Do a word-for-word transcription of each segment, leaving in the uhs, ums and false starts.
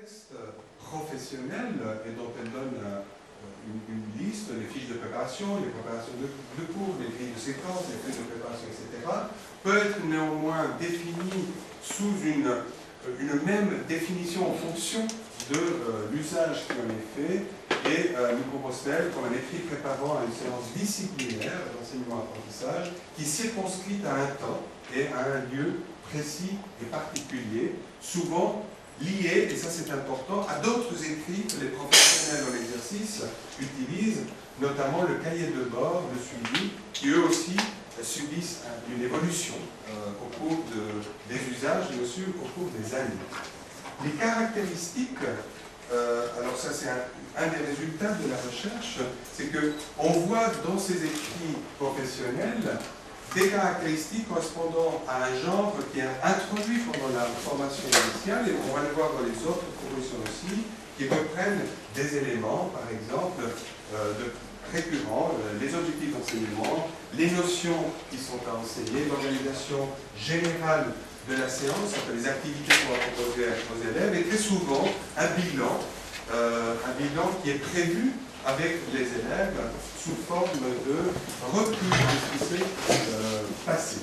texte professionnel et dont elle donne une, une liste, les fiches de préparation, les préparations de, de cours, les grilles de séquence, les fiches de préparation, et cetera, peut être néanmoins défini sous une, une même définition en fonction de euh, l'usage qui en est fait, et euh, nous propose-t-elle comme un écrit préparant à une séance disciplinaire d'enseignement-apprentissage qui circonscrite à un temps et à un lieu précis et particulier, souvent liés, et ça c'est important, à d'autres écrits que les professionnels en exercice utilisent, notamment le cahier de bord, le suivi, qui eux aussi euh, subissent une évolution euh, au cours de, des usages, mais aussi au cours des années. Les caractéristiques, euh, alors ça c'est un, un des résultats de la recherche, c'est qu'on voit dans ces écrits professionnels des caractéristiques correspondant à un genre qui est introduit pendant la formation initiale, et on va le voir dans les autres propositions aussi, qui reprennent des éléments, par exemple, euh, de récurrents, euh, les objectifs d'enseignement, les notions qui sont à enseigner, l'organisation générale de la séance, les activités qu'on va proposer aux élèves, et très souvent un bilan, euh, un bilan qui est prévu avec les élèves sous forme de recul de ce qui s'est euh, passé.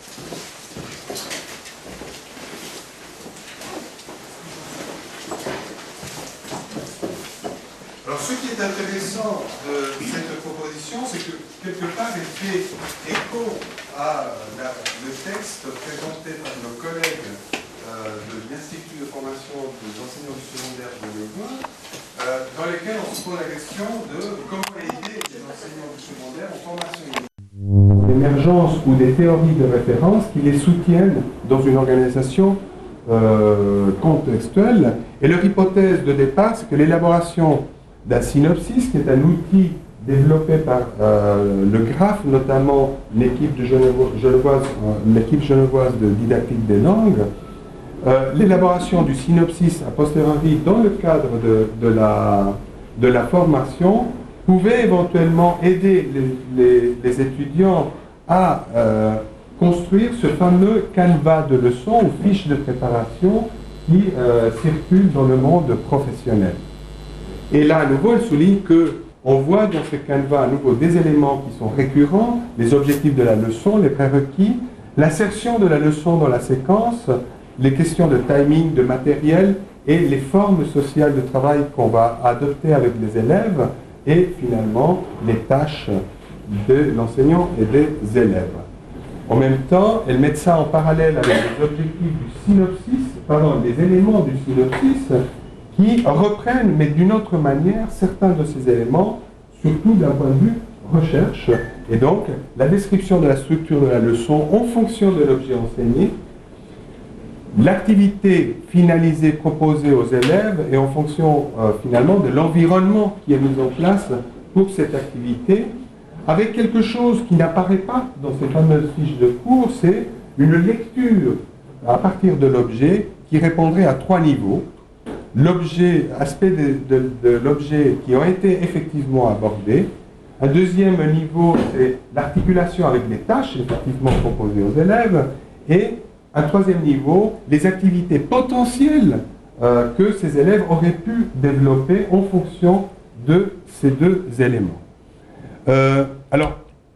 Alors ce qui est intéressant de cette proposition, c'est que quelque part elle fait écho à la, le texte présenté par nos collègues euh, de l'Institut de formation des enseignants du secondaire de Genevois, euh, dans lesquels on se pose la question de comment aider les enseignants du secondaire en formation initiale. L'émergence ou des théories de référence qui les soutiennent dans une organisation euh, contextuelle. Et leur hypothèse de départ, c'est que l'élaboration d'un synopsis, qui est un outil développé par euh, le graphe, notamment l'équipe genevoise, euh, l'équipe genevoise de didactique des langues, euh, l'élaboration du synopsis a posteriori dans le cadre de, de, la, de la formation pouvait éventuellement aider les, les, les étudiants à euh, construire ce fameux canevas de leçons ou fiche de préparation qui euh, circule dans le monde professionnel. Et là, à nouveau, elle souligne qu'on voit dans ce canevas à nouveau des éléments qui sont récurrents, les objectifs de la leçon, les prérequis, l'insertion de la leçon dans la séquence, les questions de timing, de matériel et les formes sociales de travail qu'on va adopter avec les élèves et finalement les tâches de l'enseignant et des élèves. En même temps, elle met ça en parallèle avec les objectifs du synopsis, pardon, les éléments du synopsis qui reprennent, mais d'une autre manière, certains de ces éléments, surtout d'un point de vue recherche. Et donc, la description de la structure de la leçon en fonction de l'objet enseigné, l'activité finalisée proposée aux élèves et en fonction, euh, finalement, de l'environnement qui est mis en place pour cette activité, avec quelque chose qui n'apparaît pas dans ces fameuses fiches de cours, c'est une lecture à partir de l'objet qui répondrait à trois niveaux. L'objet, aspect de, de, de l'objet qui ont été effectivement abordés. Un deuxième niveau, c'est l'articulation avec les tâches effectivement proposées aux élèves. Et un troisième niveau, les activités potentielles euh, que ces élèves auraient pu développer en fonction de ces deux éléments. Euh, alors,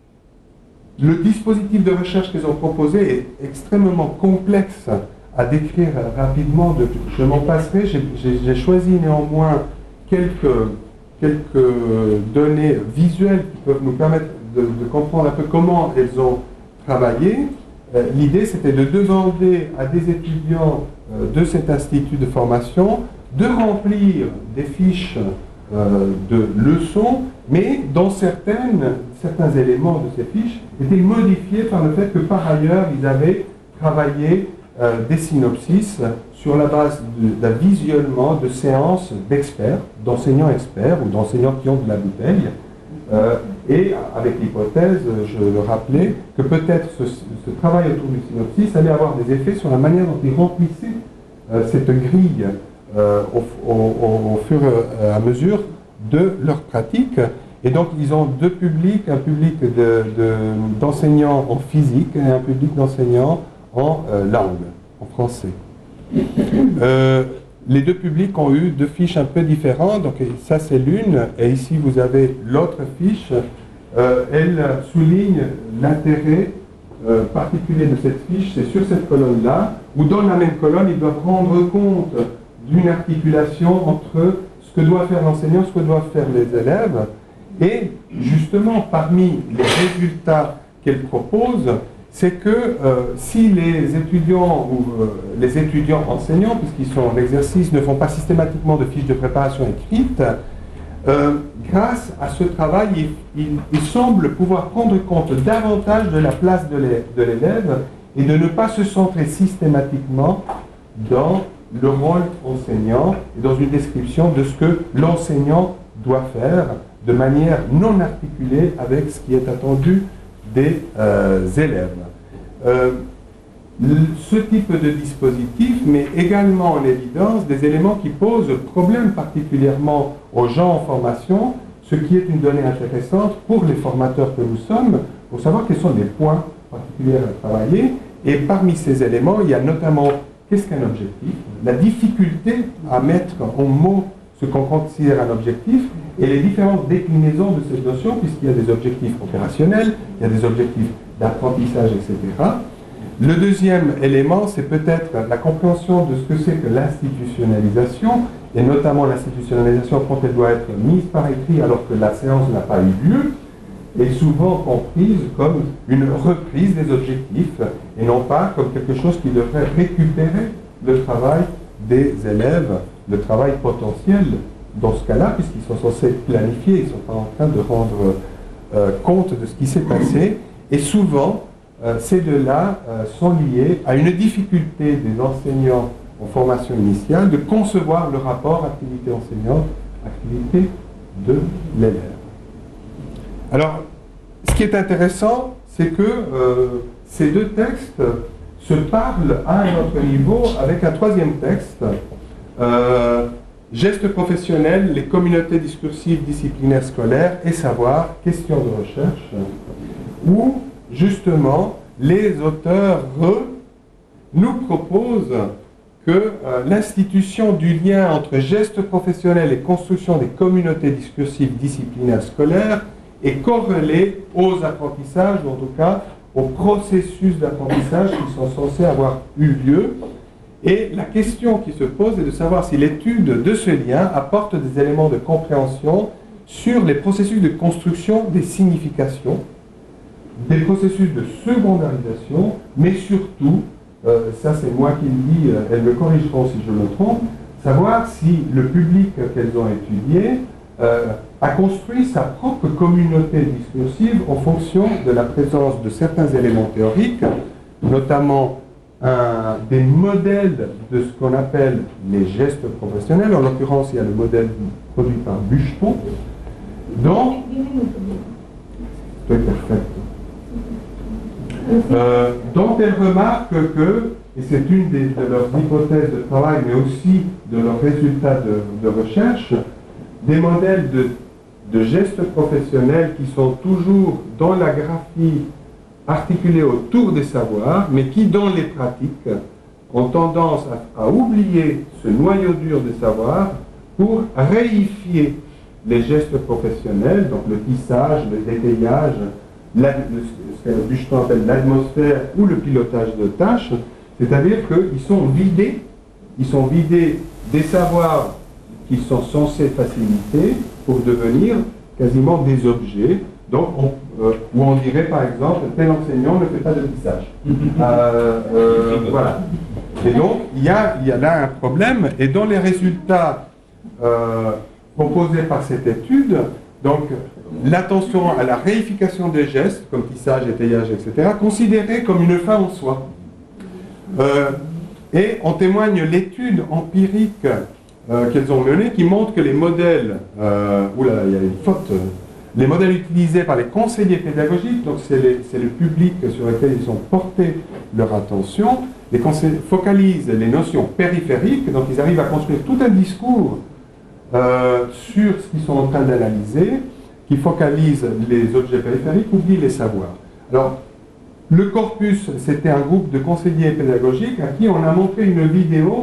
le dispositif de recherche qu'ils ont proposé est extrêmement complexe à décrire rapidement, de, je m'en passerai, j'ai choisi néanmoins quelques, quelques données visuelles qui peuvent nous permettre de, de comprendre un peu comment elles ont travaillé. Euh, L'idée c'était de demander à des étudiants euh, de cet institut de formation de remplir des fiches euh, de leçons, mais dont certaines, certains éléments de ces fiches étaient modifiés par le fait que par ailleurs ils avaient travaillé Euh, des synopsis sur la base d'un visionnement de séances d'experts, d'enseignants experts ou d'enseignants qui ont de la bouteille, euh, et avec l'hypothèse, je le rappelais, que peut-être ce, ce travail autour du synopsis allait avoir des effets sur la manière dont ils remplissaient euh, cette grille euh, au, au, au fur et à mesure de leur pratique. Et donc ils ont deux publics, un public d'enseignants de, de, en physique et un public d'enseignants en euh, langue, en français. Euh, les deux publics ont eu deux fiches un peu différentes. Donc ça c'est l'une, et ici vous avez l'autre fiche. Euh, elle souligne l'intérêt euh, particulier de cette fiche, c'est sur cette colonne-là, où dans la même colonne, ils doivent rendre compte d'une articulation entre ce que doit faire l'enseignant, ce que doivent faire les élèves. Et justement, parmi les résultats qu'elle propose, c'est que euh, si les étudiants ou euh, les étudiants enseignants, puisqu'ils sont en exercice, ne font pas systématiquement de fiches de préparation écrites, euh, grâce à ce travail, ils il, il semble pouvoir prendre compte davantage de la place de l'élève et de ne pas se centrer systématiquement dans le rôle enseignant et dans une description de ce que l'enseignant doit faire de manière non articulée avec ce qui est attendu des euh, élèves. Euh, ce type de dispositif met également en évidence des éléments qui posent problème particulièrement aux gens en formation, ce qui est une donnée intéressante pour les formateurs que nous sommes, pour savoir quels sont les points particuliers à travailler. Et parmi ces éléments, il y a notamment qu'est-ce qu'un objectif, la difficulté à mettre en mots ce qu'on considère un objectif, et les différentes déclinaisons de cette notion, puisqu'il y a des objectifs opérationnels, il y a des objectifs d'apprentissage, et cetera. Le deuxième élément, c'est peut-être la compréhension de ce que c'est que l'institutionnalisation, et notamment l'institutionnalisation quand elle doit être mise par écrit alors que la séance n'a pas eu lieu, est souvent comprise comme une reprise des objectifs, et non pas comme quelque chose qui devrait récupérer le travail des élèves, le travail potentiel dans ce cas-là, puisqu'ils sont censés planifier, ils ne sont pas en train de rendre euh, compte de ce qui s'est passé. Et souvent, euh, ces deux-là euh, sont liés à une difficulté des enseignants en formation initiale de concevoir le rapport activité enseignante, activité de l'élève. Alors, ce qui est intéressant, c'est que euh, ces deux textes se parlent à un autre niveau avec un troisième texte, euh, Gestes professionnels, les communautés discursives disciplinaires scolaires et savoir, questions de recherche, où justement les auteurs nous proposent que euh, l'institution du lien entre gestes professionnels et construction des communautés discursives disciplinaires scolaires est corrélée aux apprentissages, ou en tout cas aux processus d'apprentissage qui sont censés avoir eu lieu. Et la question qui se pose est de savoir si l'étude de ce lien apporte des éléments de compréhension sur les processus de construction des significations, des processus de secondarisation, mais surtout, euh, ça c'est moi qui le dis, euh, elles me corrigeront si je me trompe, savoir si le public qu'elles ont étudié euh, a construit sa propre communauté discursive en fonction de la présence de certains éléments théoriques, notamment Un, des modèles de ce qu'on appelle les gestes professionnels. En l'occurrence, il y a le modèle produit par Bucheton, dont, euh, dont elle remarque que, et c'est une des, de leurs hypothèses de travail, mais aussi de leurs résultats de, de recherche, des modèles de, de gestes professionnels qui sont toujours dans la graphie articulés autour des savoirs, mais qui, dans les pratiques, ont tendance à, à oublier ce noyau dur des savoirs pour réifier les gestes professionnels, donc le tissage, le détaillage, la, le, ce que Bucheton appelle l'atmosphère ou le pilotage de tâches, c'est-à-dire qu'ils sont vidés, ils sont vidés des savoirs qui sont censés faciliter pour devenir quasiment des objets. Donc, on, euh, où on dirait par exemple, tel enseignant ne fait pas de tissage. Euh, euh, voilà. Et donc, il y a, il y a là un problème. Et dans les résultats euh, proposés par cette étude, donc l'attention à la réification des gestes, comme tissage, étayage, et cetera, considérée comme une fin en soi. Euh, et en témoigne l'étude empirique euh, qu'elles ont menée, qui montre que les modèles, euh, oula, il y a une faute. Euh, Les modèles utilisés par les conseillers pédagogiques, donc c'est le public sur lequel ils ont porté leur attention, les conseillers focalisent les notions périphériques, donc ils arrivent à construire tout un discours euh, sur ce qu'ils sont en train d'analyser, qui focalise les objets périphériques, oublie les savoirs. Alors, le corpus, c'était un groupe de conseillers pédagogiques à qui on a montré une vidéo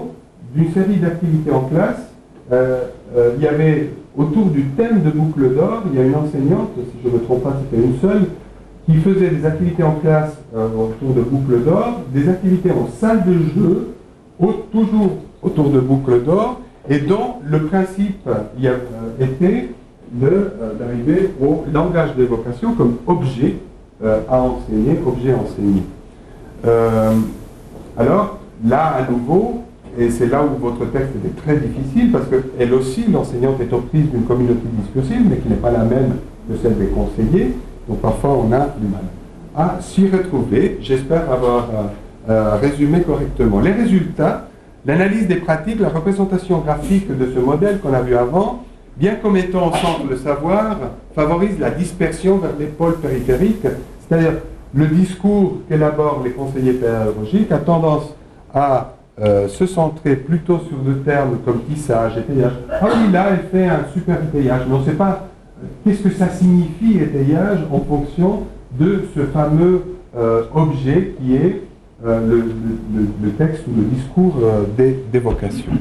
d'une série d'activités en classe. Euh, euh, il y avait, autour du thème de Boucle d'Or, il y a une enseignante, si je ne me trompe pas, c'était une seule, qui faisait des activités en classe euh, autour de Boucle d'Or, des activités en salle de jeu, au, toujours autour de Boucle d'Or, et dont le principe y a, euh, était d'arriver euh, au langage d'évocation comme objet euh, à enseigner, objet enseigné. Euh, alors, là, à nouveau, et c'est là où votre texte était très difficile, parce qu'elle aussi, l'enseignante est aux prises d'une communauté discursive, mais qui n'est pas la même que celle des conseillers, donc parfois on a du mal à s'y retrouver. J'espère avoir euh, euh, résumé correctement. Les résultats, l'analyse des pratiques, la représentation graphique de ce modèle qu'on a vu avant, bien qu'en mettant au centre le savoir, favorise la dispersion vers les pôles périphériques, c'est-à-dire le discours qu'élaborent les conseillers pédagogiques a tendance à euh, se centrer plutôt sur des termes comme tissage, étayage. Ah oui, là, elle fait un super étayage, mais on ne sait pas qu'est-ce que ça signifie étayage en fonction de ce fameux euh, objet qui est euh, le, le, le texte ou le discours euh, d'évocation.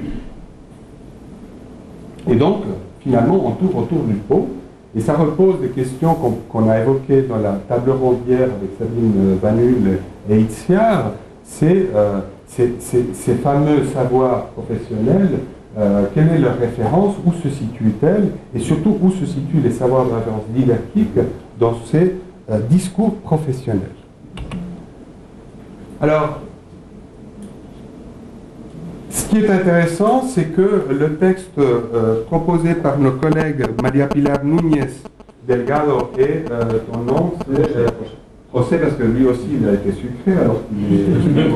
Et donc, finalement, on tourne autour du pot, et ça repose des questions qu'on qu'on a évoquées dans la table ronde hier avec Sabine Vanul et Itziar, c'est euh, ces, ces, ces fameux savoirs professionnels, euh, quelle est leur référence, où se situent-elles, et surtout où se situent les savoirs de référence didactique dans ces euh, discours professionnels. Alors, ce qui est intéressant, c'est que le texte euh, proposé par nos collègues Maria Pilar Núñez Delgado et euh, ton nom, c'est euh, José, parce que lui aussi il a été sucré, alors qu'il est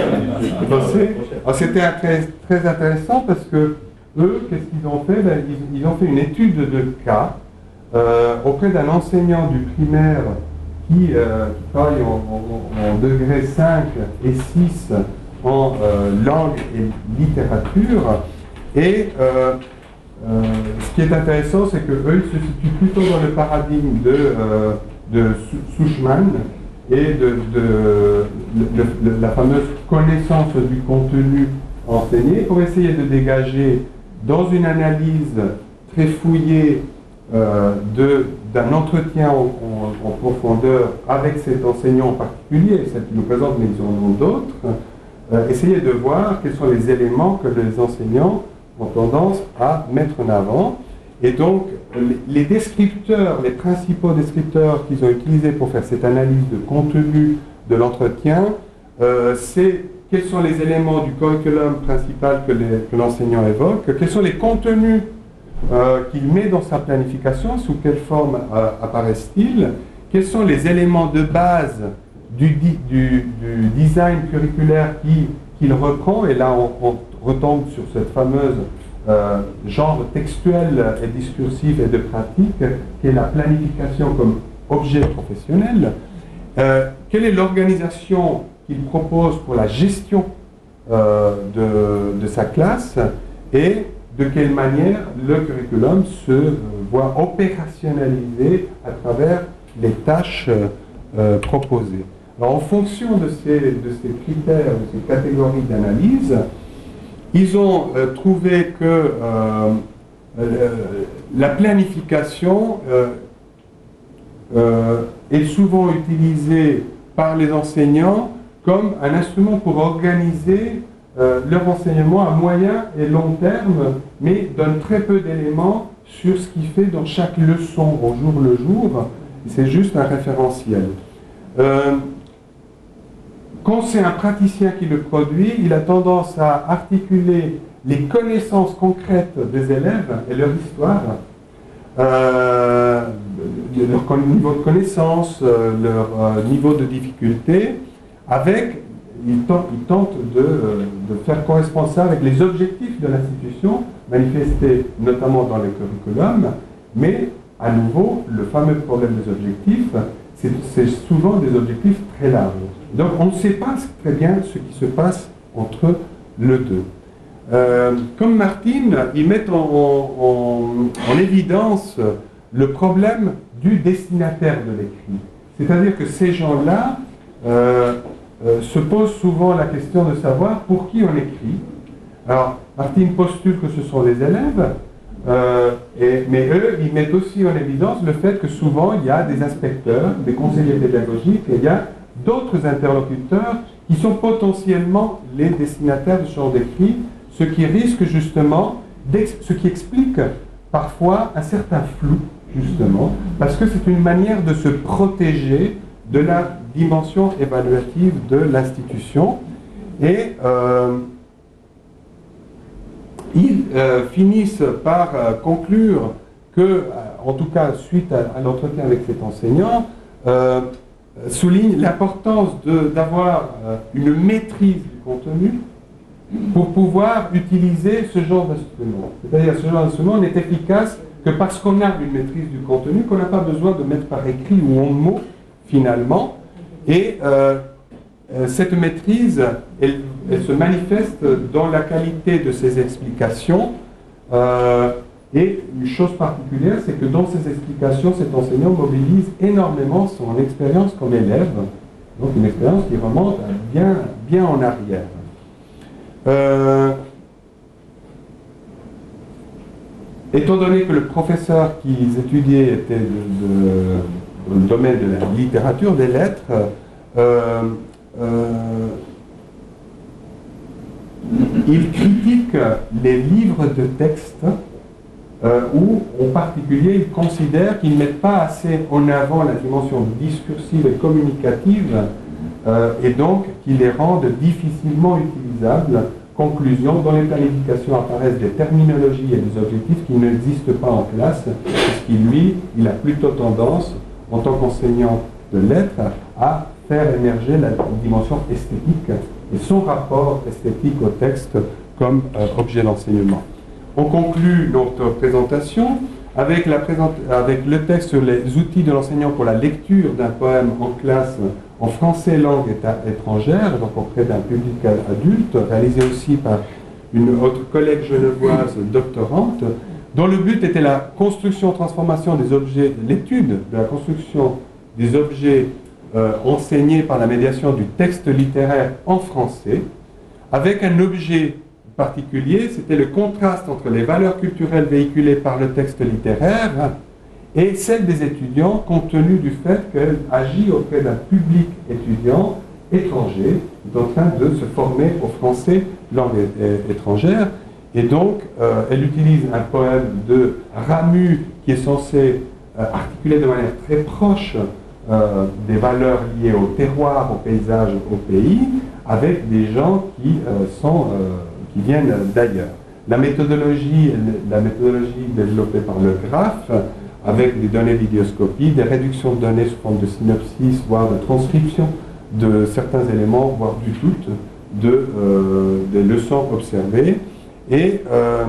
José. Alors c'était très, très intéressant parce que eux, qu'est-ce qu'ils ont fait? Ben, ils, ils ont fait une étude de cas euh, auprès d'un enseignant du primaire qui, euh, qui travaille en, en, en degré cinq et six en euh, langue et littérature. Et euh, euh, ce qui est intéressant, c'est qu'eux, ils se situent plutôt dans le paradigme de, euh, de Sussman et de, de, de, de, de la fameuse connaissance du contenu enseigné pour essayer de dégager dans une analyse très fouillée euh, d'un entretien en, en, en profondeur avec cet enseignant en particulier, celle qui nous présente, mais ils en ont d'autres, Euh, essayer de voir quels sont les éléments que les enseignants ont tendance à mettre en avant. Et donc, les, les descripteurs, les principaux descripteurs qu'ils ont utilisés pour faire cette analyse de contenu de l'entretien, euh, c'est quels sont les éléments du curriculum principal que l'enseignant évoque, quels sont les contenus euh, qu'il met dans sa planification, sous quelle forme euh, apparaissent-ils, quels sont les éléments de base Du, du, du design curriculaire qu'il qui reprend, et là on, on retombe sur cette fameuse euh, genre textuel et discursif et de pratique, qui est la planification comme objet professionnel. Euh, quelle est l'organisation qu'il propose pour la gestion euh, de, de sa classe, et de quelle manière le curriculum se euh, voit opérationnalisé à travers les tâches euh, proposées. Alors, en fonction de ces, de ces critères, de ces catégories d'analyse, ils ont euh, trouvé que euh, euh, la planification euh, euh, est souvent utilisée par les enseignants comme un instrument pour organiser euh, leur enseignement à moyen et long terme, mais donne très peu d'éléments sur ce qui fait dans chaque leçon au jour le jour. C'est juste un référentiel. Euh, Quand c'est un praticien qui le produit, il a tendance à articuler les connaissances concrètes des élèves et leur histoire, euh, leur niveau de connaissance, leur euh, niveau de difficulté, avec, il tente, il tente de, de faire correspondre ça avec les objectifs de l'institution, manifestés notamment dans les curriculums, mais à nouveau, le fameux problème des objectifs, c'est souvent des objectifs très larges. Donc on ne sait pas très bien ce qui se passe entre le deux. Euh, comme Martine, ils mettent en, en, en évidence le problème du destinataire de l'écrit. C'est-à-dire que ces gens-là euh, euh, se posent souvent la question de savoir pour qui on écrit, Alors, Martine postule que ce sont les élèves, euh, et, mais eux, ils mettent aussi en évidence le fait que souvent, il y a des inspecteurs, des conseillers pédagogiques, et il y a d'autres interlocuteurs qui sont potentiellement les destinataires de ce genre d'écrit, ce qui risque justement, ce qui explique parfois un certain flou, justement, parce que c'est une manière de se protéger de la dimension évaluative de l'institution. Et euh, ils euh, finissent par euh, conclure que, euh, en tout cas suite à, à l'entretien avec cet enseignant, euh, souligne l'importance d'avoir euh, une maîtrise du contenu pour pouvoir utiliser ce genre d'instrument. C'est-à-dire ce genre d'instrument n'est efficace que parce qu'on a une maîtrise du contenu, qu'on n'a pas besoin de mettre par écrit ou en mots finalement. Et euh, euh, cette maîtrise, elle, elle se manifeste dans la qualité de ses explications. Euh, et une chose particulière, c'est que dans ses explications, cet enseignant mobilise énormément son expérience comme élève. Donc une expérience qui remonte bien, bien en arrière. Euh, étant donné que le professeur qu'ils étudiaient était de, de, dans le domaine de la littérature, des lettres, euh, euh, il critique les livres de texte euh, où, en particulier, il considère qu'ils ne mettent pas assez en avant la dimension discursive et communicative euh, et donc qu'ils les rendent difficilement utilisables. Conclusion, dans les planifications apparaissent des terminologies et des objectifs qui n'existent pas en classe, puisqu'il, lui, il a plutôt tendance, en tant qu'enseignant de lettres, à faire émerger la dimension esthétique et son rapport esthétique au texte comme euh, objet d'enseignement. On conclut notre présentation avec, la présent avec le texte sur les outils de l'enseignant pour la lecture d'un poème en classe en français langue étrangère, donc auprès d'un public adulte, réalisé aussi par une autre collègue genevoise doctorante, dont le but était la construction-transformation des objets, l'étude de la construction des objets euh, enseignés par la médiation du texte littéraire en français, avec un objet particulier, c'était le contraste entre les valeurs culturelles véhiculées par le texte littéraire et celle des étudiants, compte tenu du fait qu'elle agit auprès d'un public étudiant étranger, qui est en train de se former au français langue étrangère. Et donc, euh, elle utilise un poème de Ramu qui est censé euh, articuler de manière très proche euh, des valeurs liées au terroir, au paysage, au pays, avec des gens qui, euh, sont, euh, qui viennent d'ailleurs. La méthodologie, la méthodologie développée par Le Graphe, avec des données vidéoscopiques, des réductions de données sous forme de synopsis, voire de transcription de certains éléments, voire du tout, de, euh, des leçons observées. Et euh,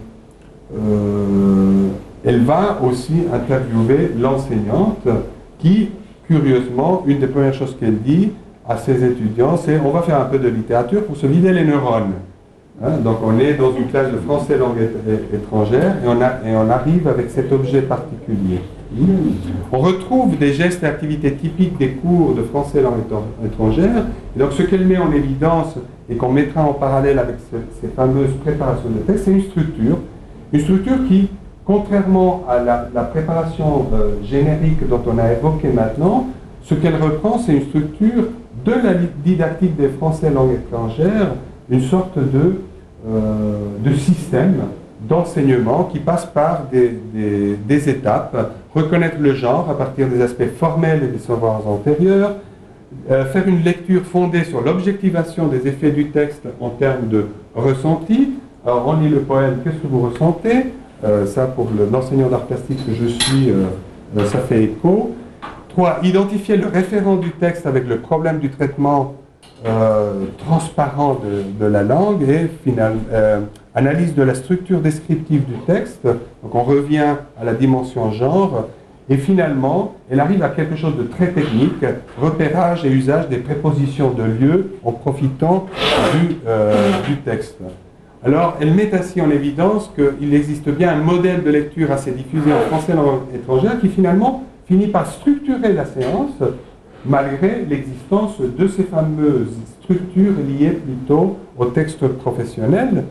euh, elle va aussi interviewer l'enseignante qui, curieusement, une des premières choses qu'elle dit à ses étudiants, c'est « on va faire un peu de littérature pour se vider les neurones ». Hein, donc on est dans une classe de français langue étrangère et on, a, et on arrive avec cet objet particulier. On retrouve des gestes et activités typiques des cours de français langue étrangère. Et donc ce qu'elle met en évidence et qu'on mettra en parallèle avec ce, ces fameuses préparations de texte, c'est une structure. Une structure qui, contrairement à la, la préparation euh, générique dont on a évoqué maintenant, ce qu'elle reprend, c'est une structure de la didactique des français langue étrangère, une sorte de, euh, de système d'enseignement qui passe par des, des, des étapes, reconnaître le genre à partir des aspects formels et des savoirs antérieurs, euh, faire une lecture fondée sur l'objectivation des effets du texte en termes de ressenti. Alors on lit le poème, qu'est-ce que vous ressentez? euh, Ça pour l'enseignant d'art plastique que je suis, euh, ça fait écho. Trois, identifier le référent du texte avec le problème du traitement Euh, transparent de, de la langue et final, euh, analyse de la structure descriptive du texte. Donc on revient à la dimension genre et finalement elle arrive à quelque chose de très technique, repérage et usage des prépositions de lieu en profitant du, euh, du texte. Alors elle met ainsi en évidence qu'il existe bien un modèle de lecture assez diffusé en français langue étrangère qui finalement finit par structurer la séance malgré l'existence de ces fameuses structures liées plutôt au texte professionnel.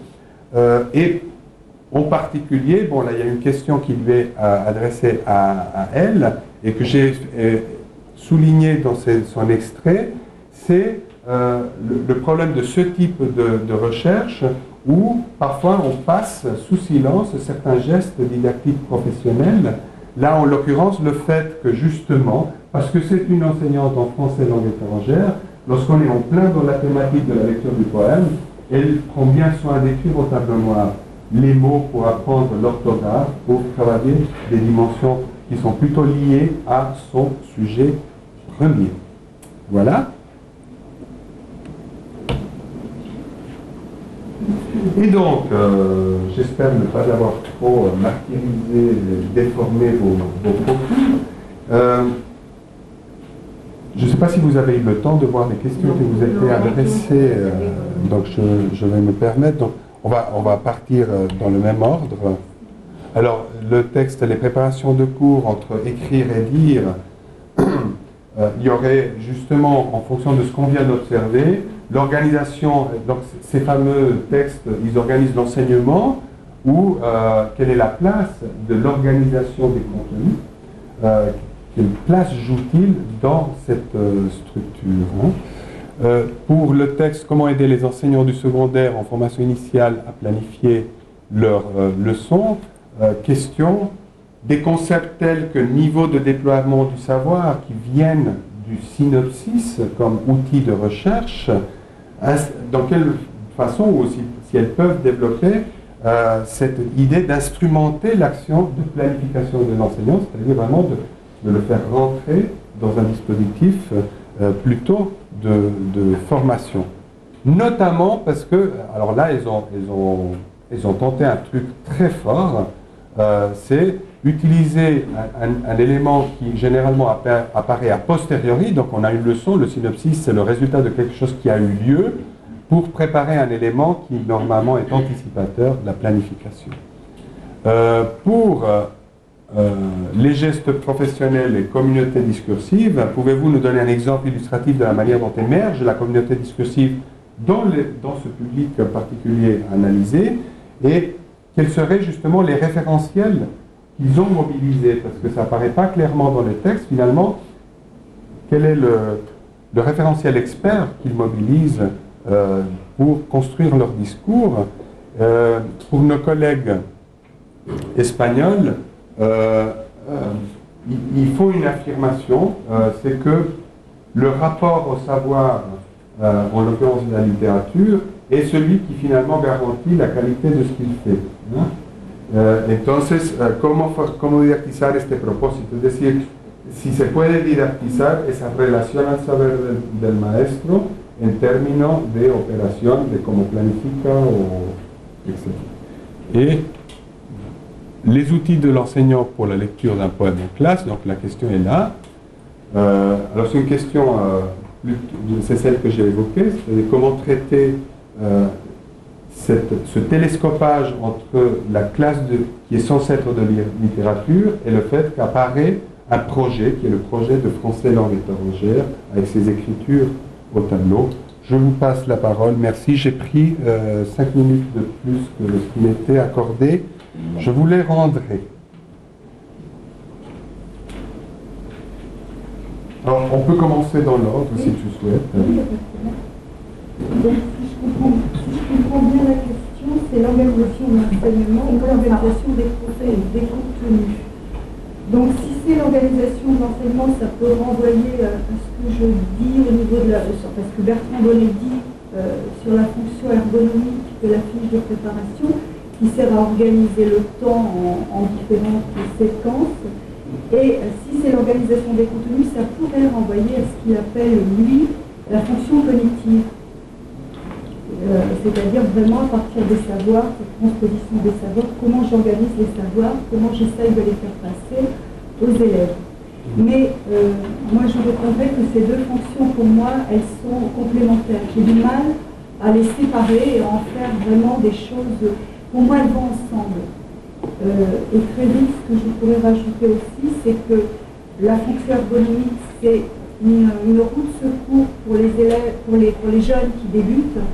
Euh, et en particulier, bon là il y a une question qui lui est euh, adressée à, à elle et que j'ai euh, souligné dans ses, son extrait, c'est euh, le, le problème de ce type de, de recherche où parfois on passe sous silence certains gestes didactiques professionnels. Là en l'occurrence le fait que justement, parce que c'est une enseignante en français langue étrangère, lorsqu'on est en plein dans la thématique de la lecture du poème, elle prend bien soin d'écrire au tableau noir les mots pour apprendre l'orthographe, pour travailler des dimensions qui sont plutôt liées à son sujet premier. Voilà. Et donc, euh, j'espère ne pas avoir trop martyrisé, déformé vos, vos propos. Euh, je ne sais pas si vous avez eu le temps de voir les questions qui vous étaient adressées, euh, donc je, je vais me permettre. Donc, on va, on va partir dans le même ordre. Alors, le texte, les préparations de cours entre écrire et lire, euh, il y aurait justement, en fonction de ce qu'on vient d'observer, l'organisation, donc ces fameux textes, ils organisent l'enseignement, ou euh, quelle est la place de l'organisation des contenus, euh, quelle place joue-t-il dans cette euh, structure, hein. euh, Pour le texte, comment aider les enseignants du secondaire en formation initiale à planifier leurs euh, leçons, euh, question, des concepts tels que niveau de déploiement du savoir qui viennent du synopsis comme outil de recherche, dans quelle façon, ou aussi si elles peuvent développer euh, cette idée d'instrumenter l'action de planification de l'enseignant, c'est-à-dire vraiment de, de le faire rentrer dans un dispositif euh, plutôt de, de formation. Notamment parce que, alors là, ils ont, ils ont, ils ont tenté un truc très fort, euh, c'est utiliser un, un, un élément qui généralement apparaît a posteriori, donc on a une leçon, le synopsis c'est le résultat de quelque chose qui a eu lieu, pour préparer un élément qui normalement est anticipateur de la planification. Euh, pour euh, euh, les gestes professionnels et communautés discursives, pouvez-vous nous donner un exemple illustratif de la manière dont émerge la communauté discursive dans, les, dans ce public particulier analysé, et quels seraient justement les référentiels qu'ils ont mobilisés, parce que ça n'apparaît pas clairement dans les textes, finalement, quel est le, le référentiel expert qu'ils mobilisent euh, pour construire leur discours. Euh, pour nos collègues espagnols, euh, euh, il, il faut une affirmation, euh, c'est que le rapport au savoir, euh, en l'occurrence de la littérature, est celui qui finalement garantit la qualité de ce qu'il fait, hein. Uh, entonces, uh, ¿cómo, ¿cómo didactizar este propósito? Es decir, si se puede didactizar esa relación al saber del, del maestro en términos de operación, de cómo planifica, o, etcétera. Et les outils de l'enseignant pour la lecture d'un poème en classe, donc la question est là. Euh, alors c'est une question, euh, c'est celle que j'ai évoquée, c'est comment traiter euh, Cette, ce télescopage entre la classe de, qui est censée être de littérature et le fait qu'apparaît un projet qui est le projet de français langue étrangère avec ses écritures au tableau. Je vous passe la parole. Merci. J'ai pris euh, cinq minutes de plus que ce qui m'était accordé. Je vous les rendrai. Alors, on peut commencer dans l'ordre si tu souhaites. Donc, si je comprends, si je comprends bien la question, c'est l'organisation de l'enseignement ou l'organisation des, des contenus. Donc, si c'est l'organisation de l'enseignement, ça peut renvoyer à ce que je dis au niveau de la... Parce que Bertrand Bonnet dit euh, sur la fonction ergonomique de la fiche de préparation, qui sert à organiser le temps en, en différentes séquences. Et euh, si c'est l'organisation des contenus, ça pourrait renvoyer à ce qu'il appelle, lui, la fonction cognitive. Euh, c'est-à-dire vraiment à partir des savoirs, cette transposition des savoirs, comment j'organise les savoirs, comment j'essaye de les faire passer aux élèves. Mais euh, moi je répondrais que ces deux fonctions pour moi, elles sont complémentaires. J'ai du mal à les séparer et à en faire vraiment des choses, pour moi elles vont ensemble. Euh, et très vite, ce que je pourrais rajouter aussi, c'est que la fonction ergonomique, c'est une, une roue de secours pour les élèves, pour les, pour les jeunes qui débutent.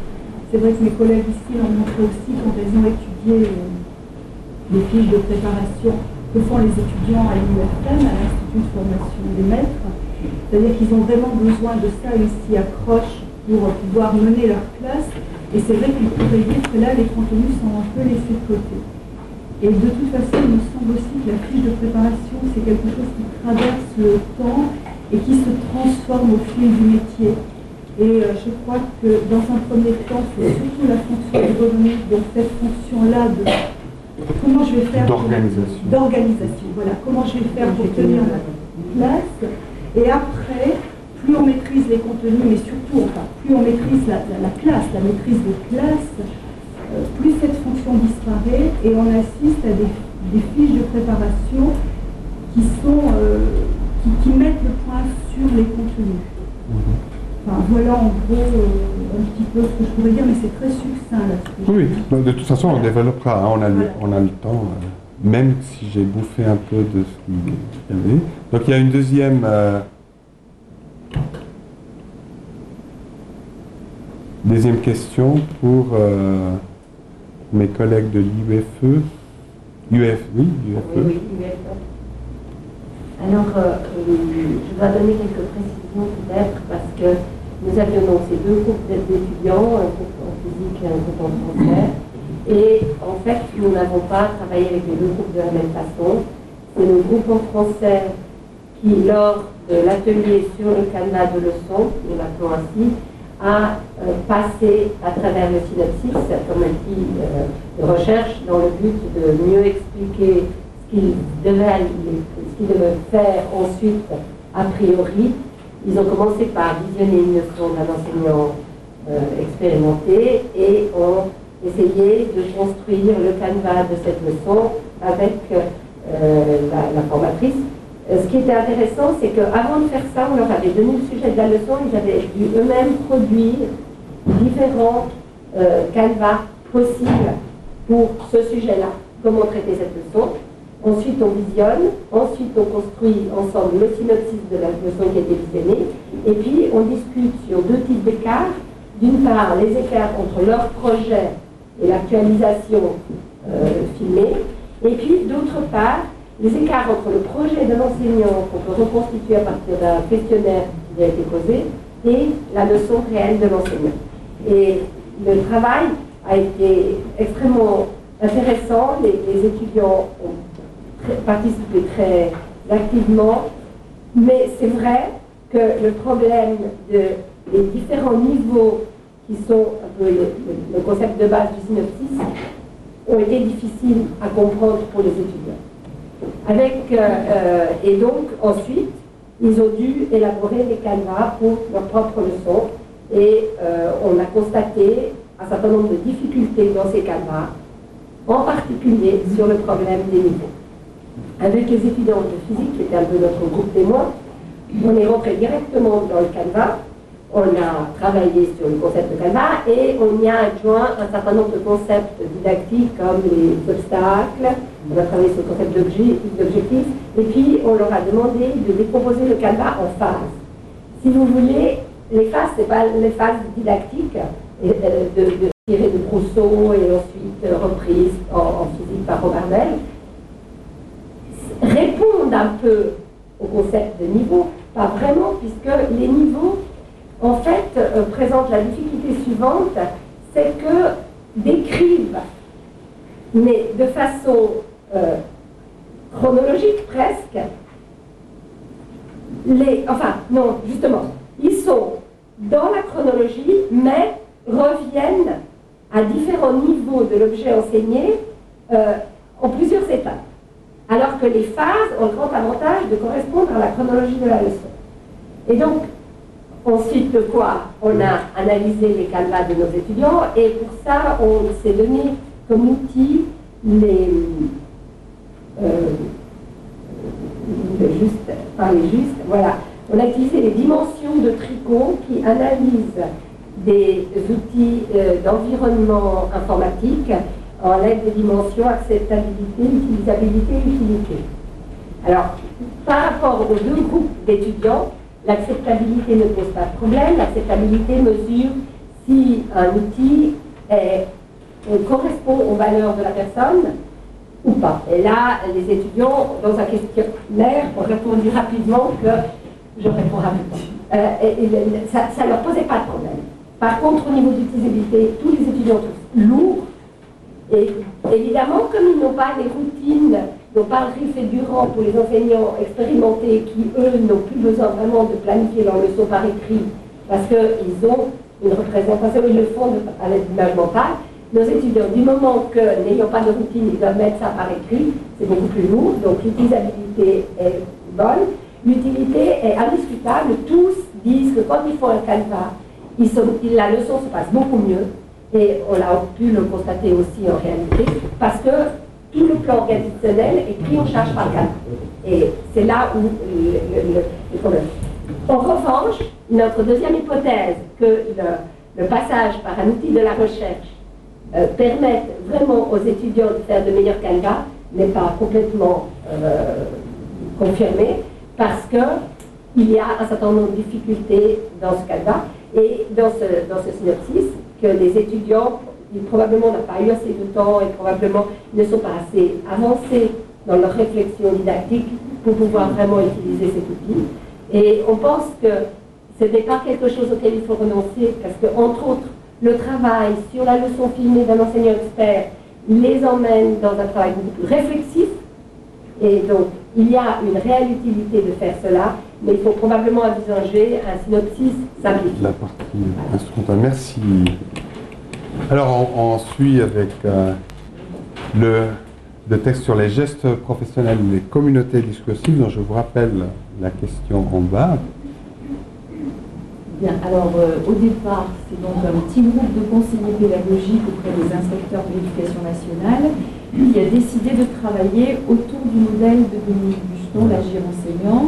c'est vrai que mes collègues ici l'ont montré aussi quand elles ont étudié euh, les fiches de préparation que font les étudiants à l'I U F M, à l'Institut de formation des maîtres. C'est-à-dire qu'ils ont vraiment besoin de ça, ils s'y accrochent pour pouvoir mener leur classe. Et c'est vrai qu'il pourrait dire que là, les contenus sont un peu laissés de côté. Et de toute façon, il me semble aussi que la fiche de préparation, c'est quelque chose qui traverse le temps et qui se transforme au fil du métier. Et euh, je crois que dans un premier temps, c'est surtout la fonction ergonomique, donc cette fonction-là de comment je vais faire d'organisation. D'organisation, voilà, comment je vais faire pour tenir ma place. Et après, plus on maîtrise les contenus, mais surtout, enfin, plus on maîtrise la, la, la classe, la maîtrise de classe, euh, plus cette fonction disparaît et on assiste à des, des fiches de préparation qui sont euh, qui, qui mettent le point sur les contenus. Enfin, voilà en gros euh, un petit peu ce que je pourrais dire, mais c'est très succinct là. Oui, oui, de toute façon, voilà. On développera, hein, on, a le, voilà. on a le temps, euh, même si j'ai bouffé un peu de ce qu'il y avait. Donc il y a une deuxième. Euh, Deuxième question pour euh, mes collègues de l'U F E. U F, oui, U F E. Oui, oui, U F E. Alors, euh, je dois donner quelques précisions peut-être parce que nous avions donc ces deux groupes d'étudiants, un groupe en physique et un groupe en français. Et en fait, nous n'avons pas travaillé avec les deux groupes de la même façon. C'est le groupe en français qui, lors de l'atelier sur le canevas de leçons, nous l'appelons ainsi, a euh, passé à travers le synopsis comme outil euh, de recherche dans le but de mieux expliquer ce qu'ils devaient, ce qu'ils devaient faire ensuite a priori. Ils ont commencé par visionner une leçon d'un enseignant euh, expérimenté et ont essayé de construire le canevas de cette leçon avec euh, la, la formatrice. Ce qui était intéressant, c'est qu'avant de faire ça, on leur avait donné le sujet de la leçon, ils avaient dû eux-mêmes produire différents euh, canevas possibles pour ce sujet-là, comment traiter cette leçon. Ensuite, on visionne, ensuite on construit ensemble le synopsis de la leçon qui a été visionnée, et puis on discute sur deux types d'écarts. D'une part, les écarts entre leur projet et l'actualisation euh, filmée, et puis d'autre part, les écarts entre le projet de l'enseignant qu'on peut reconstituer à partir d'un questionnaire qui a été posé et la leçon réelle de l'enseignant. Et le travail a été extrêmement intéressant, les, les étudiants ont très, participé très activement, mais c'est vrai que le problème de, des différents niveaux qui sont un peu le, le, le concept de base du synopsis ont été difficiles à comprendre pour les étudiants. Avec, euh, euh, et donc, ensuite, ils ont dû élaborer les canevas pour leur propre leçon. Et euh, on a constaté un certain nombre de difficultés dans ces canevas, en particulier sur le problème des niveaux. Avec les étudiants de physique, qui était un peu notre groupe témoin, on est rentré directement dans le canevas. On a travaillé sur le concept de canevas et on y a adjoint un certain nombre de concepts didactiques comme les obstacles. On a travaillé sur le concept d'objectif et puis on leur a demandé de décomposer le canevas en phases. Si vous voulez, les phases, ce n'est pas les phases didactiques de, de, de tirer de Brousseau et ensuite reprise en, en physique par Robert Bell, répondent un peu au concept de niveau, pas vraiment, puisque les niveaux en fait, euh, présente la difficulté suivante, c'est que décrivent, mais de façon euh, chronologique presque, les, enfin, non, justement, ils sont dans la chronologie, mais reviennent à différents niveaux de l'objet enseigné euh, en plusieurs étapes. Alors que les phases ont le grand avantage de correspondre à la chronologie de la leçon. Et donc, ensuite de quoi on a analysé les canevas de nos étudiants et pour ça on s'est donné comme outil les euh, je vais juste parler juste voilà on a utilisé les dimensions de Tricot qui analysent des outils euh, d'environnement informatique en l'aide des dimensions acceptabilité, utilisabilité et utilité. Alors par rapport aux deux groupes d'étudiants, l'acceptabilité ne pose pas de problème. L'acceptabilité mesure si un outil est, correspond aux valeurs de la personne ou pas. Et là, les étudiants, dans un questionnaire, ont répondu rapidement que je réponds rapidement. Euh, et, et, ça ne leur posait pas de problème. Par contre, au niveau d'utilisabilité, tous les étudiants trouvent lourd. Et évidemment, comme ils n'ont pas les routines, n'ont pas le riff et durant pour les enseignants expérimentés qui, eux, n'ont plus besoin vraiment de planifier leurs leçons par écrit parce qu'ils ont une représentation, ils le font à l'aide d'image mentale. Nos étudiants, du moment que, n'ayant pas de routine, ils doivent mettre ça par écrit, c'est beaucoup plus lourd, donc l'utilisabilité est bonne. L'utilité est indiscutable, tous disent que quand ils font un canevas, ils sont, la leçon se passe beaucoup mieux, et on a pu le constater aussi en réalité, parce que tout le plan organisationnel est pris en charge par le canevas. Et c'est là où le, le, le problème. En revanche, notre deuxième hypothèse, que le, le passage par un outil de la recherche euh, permette vraiment aux étudiants de faire de meilleurs canevas, n'est pas complètement euh, confirmée, parce qu'il y a un certain nombre de difficultés dans ce canevas, et dans ce, dans ce synopsis, que les étudiants, ils probablement n'ont pas eu assez de temps et probablement ne sont pas assez avancés dans leur réflexion didactique pour pouvoir vraiment utiliser cet outil. Et on pense que ce n'est pas quelque chose auquel il faut renoncer, parce que, entre autres, le travail sur la leçon filmée d'un enseignant expert les emmène dans un travail beaucoup plus réflexif. Et donc, il y a une réelle utilité de faire cela, mais il faut probablement envisager un synopsis simplifié. La partie instrumentale. Merci. Alors, on, on suit avec euh, le, le texte sur les gestes professionnels des communautés discursives, dont je vous rappelle la question en bas. Bien, alors euh, au départ, c'est donc un petit groupe de conseillers pédagogiques auprès des inspecteurs de l'éducation nationale qui a décidé de travailler autour du modèle de Dominique Bucheton, l'agir enseignant.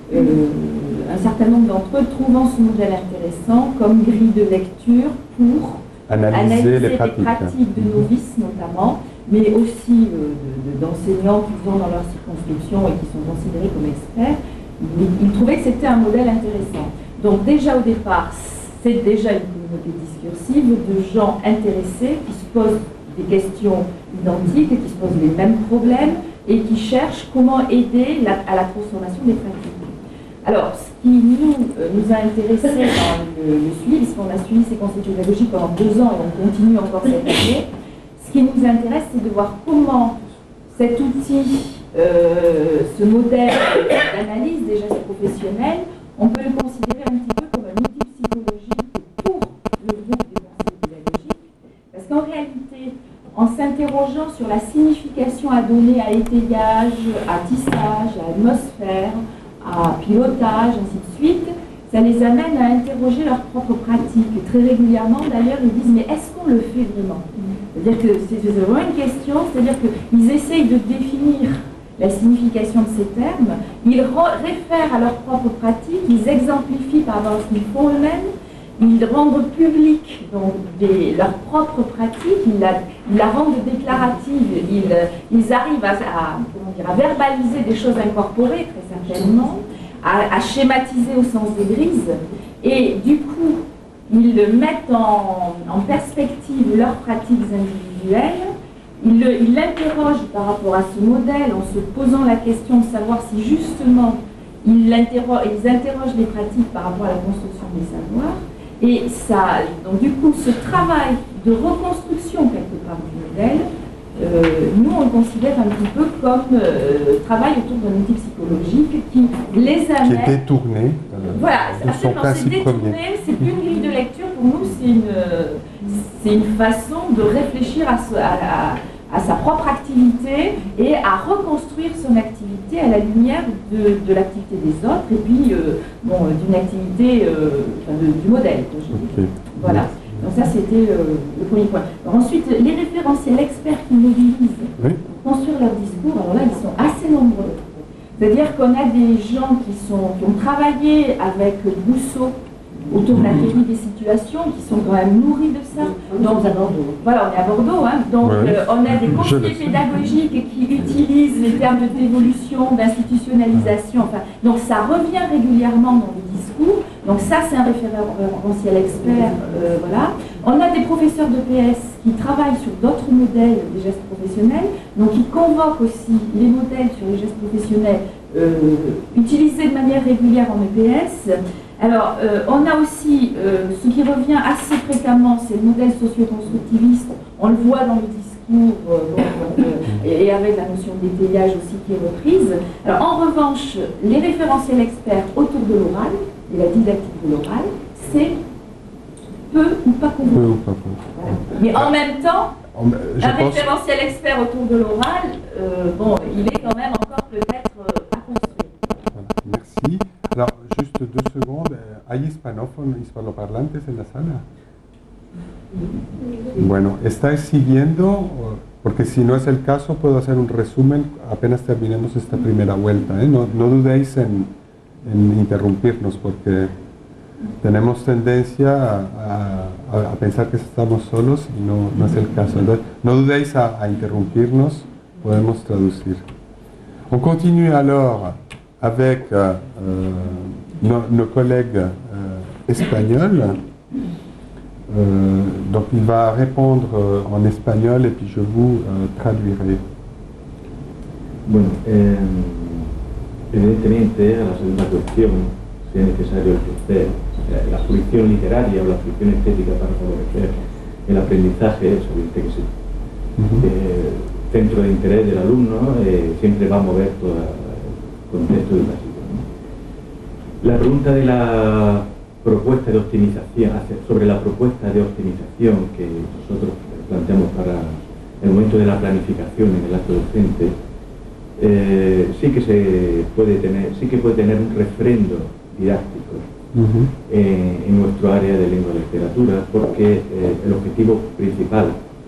Euh, un certain nombre d'entre eux trouvant ce modèle intéressant comme grille de lecture pour analyser, analyser les les pratiques, pratiques de novices notamment, mais aussi euh, d'enseignants qui sont dans leur circonscription et qui sont considérés comme experts. Ils trouvaient que c'était un modèle intéressant. Donc déjà au départ, c'est déjà une communauté discursive de gens intéressés qui se posent des questions identiques, qui se posent les mêmes problèmes et qui cherchent comment aider la, à la transformation des pratiques. Alors, ce qui nous, euh, nous a intéressés dans le, le suivi, puisqu'on a suivi ces conseils pédagogiques pendant deux ans et on continue encore cette année, ce qui nous intéresse, c'est de voir comment cet outil, euh, ce modèle d'analyse des gestes professionnels, on peut le considérer un petit peu comme un outil psychologique pour le groupe des conseillers pédagogiques, parce qu'en réalité, en s'interrogeant sur la signification à donner à étayage, à tissage, à atmosphère, à pilotage, ainsi de suite, ça les amène à interroger leurs propres pratiques. Et très régulièrement, d'ailleurs, ils disent « mais est-ce qu'on le fait vraiment ?» C'est-à-dire que c'est vraiment une question, c'est-à-dire qu'ils essayent de définir la signification de ces termes, ils réfèrent à leurs propres pratiques, ils exemplifient par rapport à ce qu'ils font eux-mêmes, ils rendent public donc, des, leurs propres pratiques, ils la, ils la rendent déclarative, ils, ils arrivent à, à, comment dire, à verbaliser des choses incorporées, très certainement, à, à schématiser au sens des grises, et du coup, ils mettent en, en perspective leurs pratiques individuelles. Ils l'interrogent par rapport à ce modèle en se posant la question de savoir si justement ils, interro ils interrogent les pratiques par rapport à la construction des savoirs. Et ça, donc du coup, ce travail de reconstruction quelque part du modèle, euh, nous on le considère un petit peu comme euh, travail autour d'un outil psychologique qui les amène... Qui est détourné euh, voilà, de son principe premier. C'est plus une grille de lecture, pour nous c'est une, c'est une façon de réfléchir à, ce, à, à à sa propre activité et à reconstruire son activité à la lumière de, de l'activité des autres et puis euh, bon, d'une activité, euh, enfin de, du modèle. Okay. Voilà. Donc ça c'était euh, le premier point. Alors ensuite, les référentiels experts qui mobilisent oui. pour construire leur discours, alors là ils sont assez nombreux. C'est-à-dire qu'on a des gens qui, sont, qui ont travaillé avec Bousseau autour de la théorie des situations, qui sont quand même nourris de ça. Donc, à Bordeaux. Voilà, on est à Bordeaux, hein. Donc ouais. euh, on a des conseillers pédagogiques qui utilisent les termes d'évolution, d'institutionnalisation, enfin, donc ça revient régulièrement dans les discours. Donc ça, c'est un référentiel expert. Euh, voilà. On a des professeurs de P S qui travaillent sur d'autres modèles des gestes professionnels, donc ils convoquent aussi les modèles sur les gestes professionnels euh, utilisés de manière régulière en E P S. Alors, euh, on a aussi, euh, ce qui revient assez fréquemment, c'est le modèle socio-constructiviste. On le voit dans le discours euh, bon, bon, euh, et, et avec la notion d'étayage aussi qui est reprise. Alors, en revanche, les référentiels experts autour de l'oral et la didactique de l'oral, c'est peu ou pas connu. Peu ou pas connu. Voilà. Mais en même temps, Je un pense... référentiel expert autour de l'oral, euh, bon, il est quand même encore peut-être euh, à construire. Voilà, merci. Alors, juste deux secondes. ¿Hay hispanófonos, hispanoparlantes en la sala? Bueno, ¿estáis siguiendo? Porque si no es el caso, puedo hacer un resumen apenas terminemos esta primera vuelta. ¿eh? No, no dudéis en, en interrumpirnos, porque tenemos tendencia a, a, a pensar que estamos solos y no, no es el caso. Entonces, no dudéis a, a interrumpirnos, podemos traducir. On continue alors avec euh, euh, nos, nos collègues euh, espagnols. Euh, donc il va répondre euh, en espagnol et puis je vous euh, traduirai. Bueno, eh, evidentemente a la segunda cuestión, si es necesario ejercer la fruición literaria o la fruición estética para favorecer el aprendizaje, es evidente que sí. Uh-huh. Eh, centro de interés del alumno eh, siempre va a mover todo el contexto educativo, ¿no? La pregunta de la propuesta de optimización, sobre la propuesta de optimización que nosotros planteamos para el momento de la planificación en el acto docente, eh, sí que se puede tener, sí que puede tener un refrendo didáctico Uh-huh. eh, en nuestro área de lengua y literatura, porque eh, el objetivo principal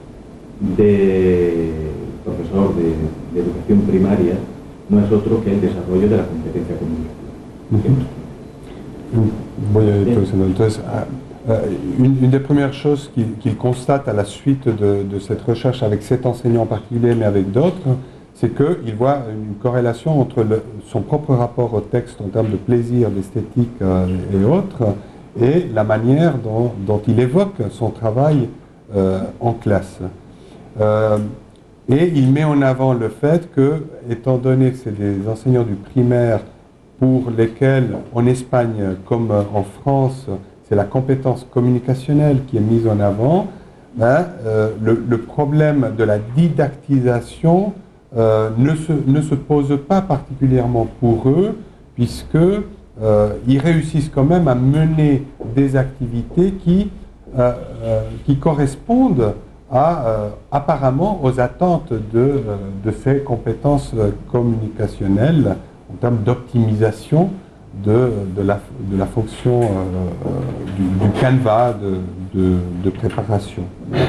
del profesor de, de educación primaria no es otro que el desarrollo de la competencia comunicativa. Uh-huh. Voy a introducirlo. Entonces, une, une des premières choses qu'il qu'il constate à la suite de, de cette recherche avec cet enseignant en particulier, mais avec d'autres, c'est qu'il voit une corrélation entre le, son propre rapport au texte en termes de plaisir, d'esthétique euh, et autres, et la manière dont, dont il évoque son travail euh, en classe. Euh, et il met en avant le fait que, étant donné que c'est des enseignants du primaire pour lesquels, en Espagne comme en France, c'est la compétence communicationnelle qui est mise en avant, ben, euh, le, le problème de la didactisation Euh, ne, se, ne se pose pas particulièrement pour eux, puisque euh, ils réussissent quand même à mener des activités qui, euh, euh, qui correspondent à, euh, apparemment aux attentes de, euh, de ces compétences communicationnelles en termes d'optimisation de, de, la, de la fonction euh, du, du canevas de, de, de préparation.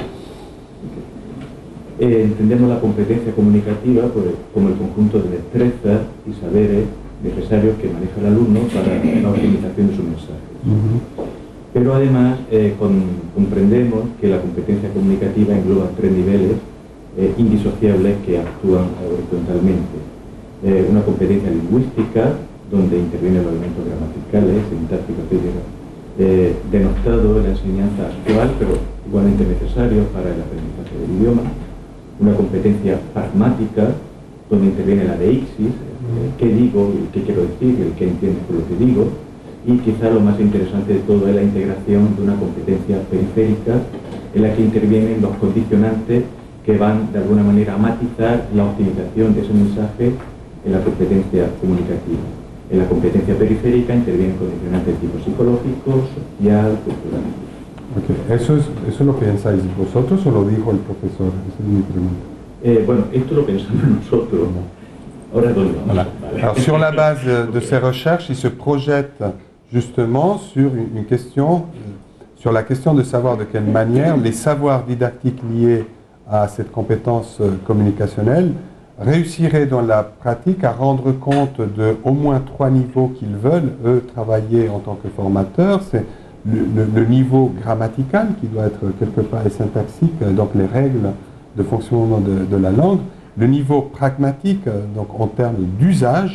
Eh, entendemos la competencia comunicativa pues, como el conjunto de destrezas y saberes necesarios que maneja el alumno para la optimización de su mensaje. Uh-huh. Pero además eh, con, comprendemos que la competencia comunicativa engloba tres niveles eh, indisociables que actúan horizontalmente. Eh, una competencia lingüística, donde intervienen los elementos gramaticales, sintácticos, etcétera, eh, denostado en la enseñanza actual, pero igualmente necesario para el aprendizaje del idioma. Una competencia pragmática, donde interviene la deixis, eh, qué digo y qué quiero decir, el qué entiendes por lo que digo, y quizá lo más interesante de todo es la integración de una competencia periférica en la que intervienen los condicionantes que van de alguna manera a matizar la optimización de ese mensaje en la competencia comunicativa. En la competencia periférica intervienen condicionantes de tipo psicológico, social, cultural. Okay. ¿Eso, es, ¿Eso lo pensáis vosotros o lo dijo el profesor? Esa es mi pregunta. Eh, bueno, esto lo pensamos nosotros. Ahora doy. Voilà. Alors, sur la base de ces recherches, il se projette justement sur une question, sur la question de savoir de quelle manière les savoirs didactiques liés à cette compétence communicationnelle réussiraient dans la pratique à rendre compte de au moins trois niveaux qu'ils veulent, eux, travailler en tant que formateurs. C'est Le, le, le niveau grammatical qui doit être quelque part et syntaxique, donc les règles de fonctionnement de, de la langue, le niveau pragmatique, donc en termes d'usage,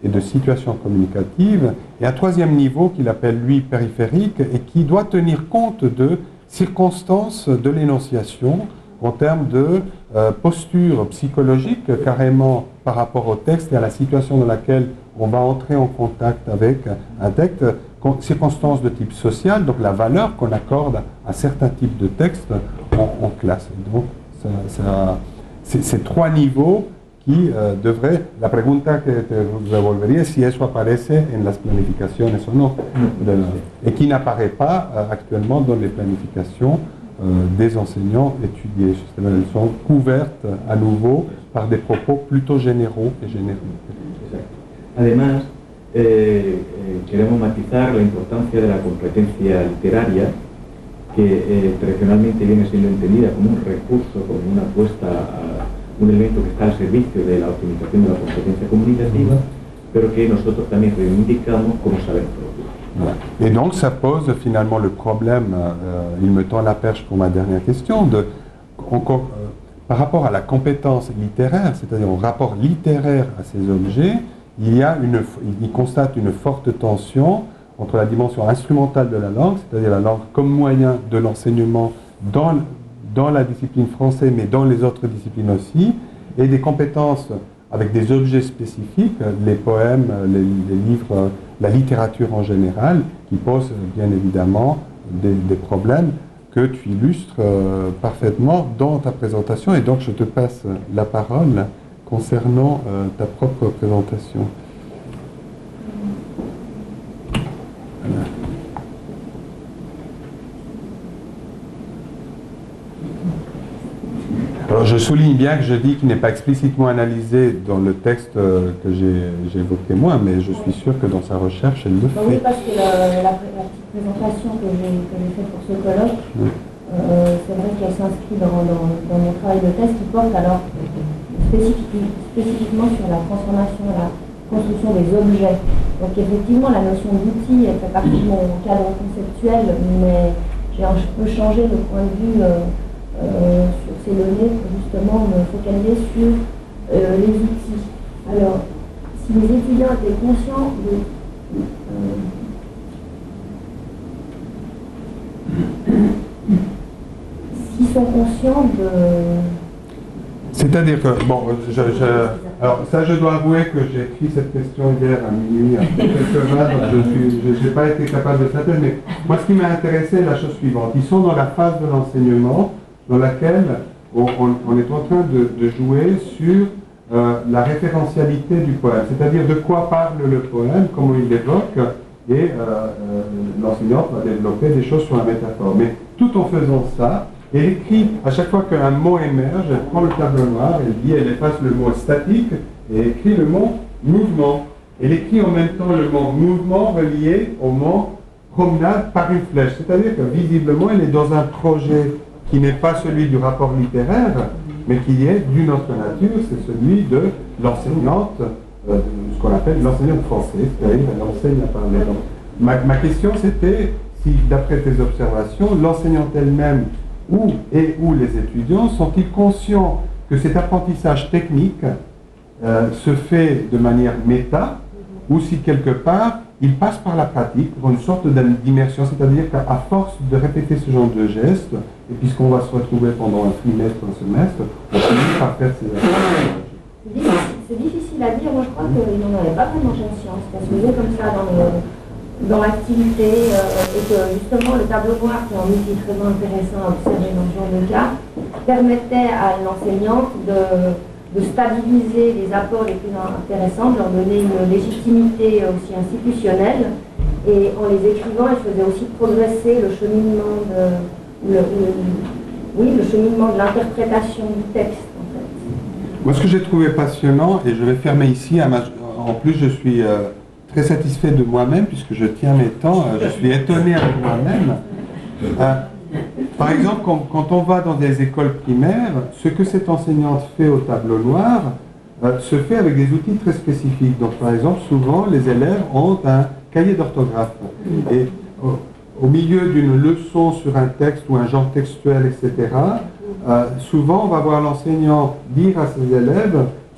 et de situations communicatives, et un troisième niveau qu'il appelle lui périphérique et qui doit tenir compte de circonstances de l'énonciation en termes de euh, posture psychologique carrément par rapport au texte et à la situation dans laquelle on va entrer en contact avec un texte, circonstances de type social, donc la valeur qu'on accorde à certains types de textes en, en classe. Et donc, ça, ça, c'est ces trois niveaux qui euh, devraient, la pregunta que te revolvería si eso aparece en las planificaciones o no, de la, et qui n'apparaît pas euh, actuellement dans les planifications euh, des enseignants étudiés. Justement, elles sont couvertes à nouveau par des propos plutôt généraux et génériques. Además, eh, eh, queremos matizar la importancia de la competencia literaria, que eh, tradicionalmente viene siendo entendida como un recurso, como una apuesta a un elemento que está al servicio de la optimización de la competencia comunicativa, pero que nosotros también reivindicamos como saber propio. Et donc ça pose finalement le problème, euh, il me tend la perche pour ma dernière question, de, encore, euh, par rapport à la compétence littéraire, c'est-à-dire au rapport littéraire à ces objets, il y a une, il constate une forte tension entre la dimension instrumentale de la langue, c'est-à-dire la langue comme moyen de l'enseignement dans, dans la discipline française, mais dans les autres disciplines aussi, et des compétences avec des objets spécifiques, les poèmes, les, les livres, la littérature en général, qui posent bien évidemment des, des problèmes que tu illustres euh, parfaitement dans ta présentation. Et donc je te passe la parole concernant euh, ta propre présentation. Voilà. Alors je souligne bien que je dis qu'il n'est pas explicitement analysé dans le texte euh, que j'ai évoqué moi, mais je suis sûr que dans sa recherche, elle le fait. Oui, parce que la, la, la petite présentation que j'ai faite pour ce colloque, oui. euh, c'est vrai qu'elle s'inscrit dans, dans, dans mon travail de thèse qui porte alors spécifiquement, spécifiquement sur la transformation, la construction des objets. Donc effectivement, la notion d'outil fait partie de mon cadre conceptuel, mais j'ai un peu changé le point de vue euh, euh, sur ces données pour justement me focaliser sur euh, les outils. Alors, si les étudiants étaient conscients de... Euh, s'ils sont conscients de... C'est-à-dire que, bon, je, je, alors ça je dois avouer que j'ai écrit cette question hier à minuit, à quelques heures, je n'ai pas été capable de synthèse, mais moi ce qui m'a intéressé est la chose suivante. Ils sont dans la phase de l'enseignement dans laquelle on, on, on est en train de, de jouer sur euh, la référentialité du poème, c'est-à-dire de quoi parle le poème, comment il l'évoque, et euh, euh, l'enseignante va développer des choses sur la métaphore. Mais tout en faisant ça, elle écrit, à chaque fois qu'un mot émerge, elle prend le tableau noir, elle dit, elle efface le mot statique et écrit le mot mouvement. Elle écrit en même temps le mot mouvement relié au mot promenade par une flèche. C'est-à-dire que visiblement, elle est dans un projet qui n'est pas celui du rapport littéraire, mais qui est d'une autre nature, c'est celui de l'enseignante, euh, ce qu'on appelle l'enseignante française, c'est-à-dire elle enseigne à parler. Donc, ma, ma question c'était, si d'après tes observations, l'enseignante elle-même Où, et où les étudiants sont-ils conscients que cet apprentissage technique euh, se fait de manière méta, ou si quelque part il passe par la pratique pour une sorte d'immersion, c'est-à-dire qu'à force de répéter ce genre de gestes, et puisqu'on va se retrouver pendant un trimestre, un semestre, on finit par faire ces apprentissages. C'est difficile à dire, moi je crois qu'ils n'en avaient pas vraiment conscience, parce que c'est comme ça dans le... dans l'activité euh, et que justement le tableau noir, qui est un outil très intéressant à observer dans ce genre de cas, permettait à une enseignante de, de stabiliser les apports les plus intéressants, de leur donner une légitimité aussi institutionnelle, et en les écrivant, elle faisait aussi progresser le cheminement de, le, le, oui, le cheminement de l'interprétation du texte en fait. Moi ce que j'ai trouvé passionnant, et je vais fermer ici, à ma, en plus je suis euh, très satisfait de moi-même, puisque je tiens mes temps, je suis étonné avec moi-même. Euh, par exemple, quand, quand on va dans des écoles primaires, ce que cette enseignante fait au tableau noir euh, se fait avec des outils très spécifiques. Donc, par exemple, souvent, les élèves ont un cahier d'orthographe. Et au, au milieu d'une leçon sur un texte ou un genre textuel, et cetera, euh, souvent, on va voir l'enseignant dire à ses élèves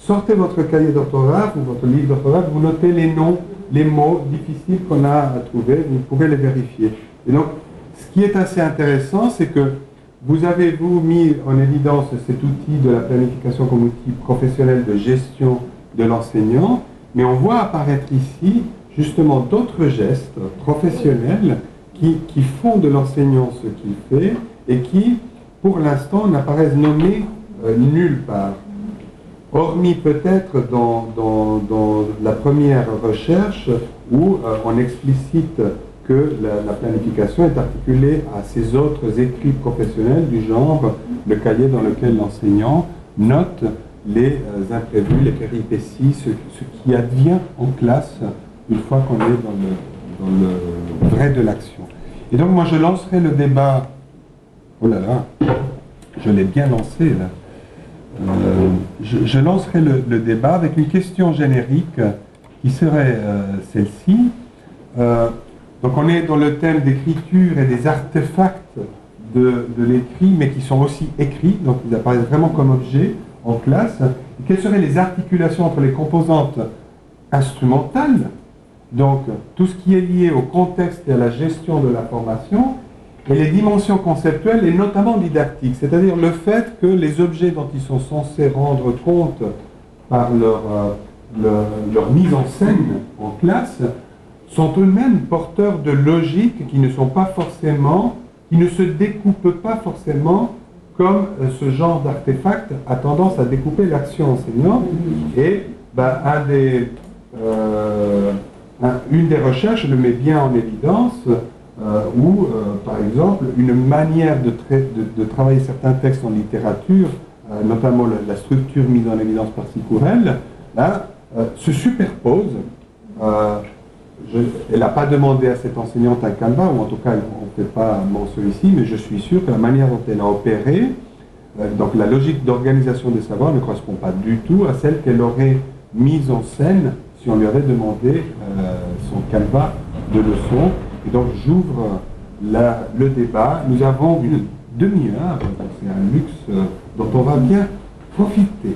sortez votre cahier d'orthographe ou votre livre d'orthographe, vous notez les noms, les mots difficiles qu'on a à trouver, vous pouvez les vérifier. Et donc, ce qui est assez intéressant, c'est que vous avez, vous, mis en évidence cet outil de la planification comme outil professionnel de gestion de l'enseignant, mais on voit apparaître ici, justement, d'autres gestes professionnels qui, qui font de l'enseignant ce qu'il fait et qui, pour l'instant, n'apparaissent nommés euh, nulle part. Hormis peut-être dans, dans, dans la première recherche où euh, on explicite que la, la planification est articulée à ces autres écrits professionnels du genre le cahier dans lequel l'enseignant note les euh, imprévus, les péripéties, ce, ce qui advient en classe une fois qu'on est dans le, dans le vrai de l'action. Et donc moi je lancerai le débat, oh là là, je l'ai bien lancé là, euh, je, je lancerai le, le débat avec une question générique qui serait euh, celle-ci. Euh, Donc on est dans le thème d'écriture et des artefacts de, de l'écrit, mais qui sont aussi écrits, donc ils apparaissent vraiment comme objets en classe. Et quelles seraient les articulations entre les composantes instrumentales, donc tout ce qui est lié au contexte et à la gestion de la formation, et les dimensions conceptuelles et notamment didactiques, c'est-à-dire le fait que les objets dont ils sont censés rendre compte par leur, euh, leur, leur mise en scène en classe sont eux-mêmes porteurs de logiques qui ne sont pas forcément, qui ne se découpent pas forcément comme ce genre d'artefact a tendance à découper l'action enseignante. Et ben, un des, euh, un, une des recherches le met bien en évidence, euh, où, euh, par exemple, une manière de, tra de, de travailler certains textes en littérature, euh, notamment la, la structure mise en évidence par Sicurel, là, euh, se superpose. Euh, Je, elle n'a pas demandé à cette enseignante un canevas, ou en tout cas on ne fait pas mention ici, mais je suis sûr que la manière dont elle a opéré, euh, donc la logique d'organisation des savoirs ne correspond pas du tout à celle qu'elle aurait mise en scène si on lui avait demandé euh, son canevas de leçons. Et donc j'ouvre le débat. Nous avons une demi-heure, c'est un luxe euh, dont on va bien profiter.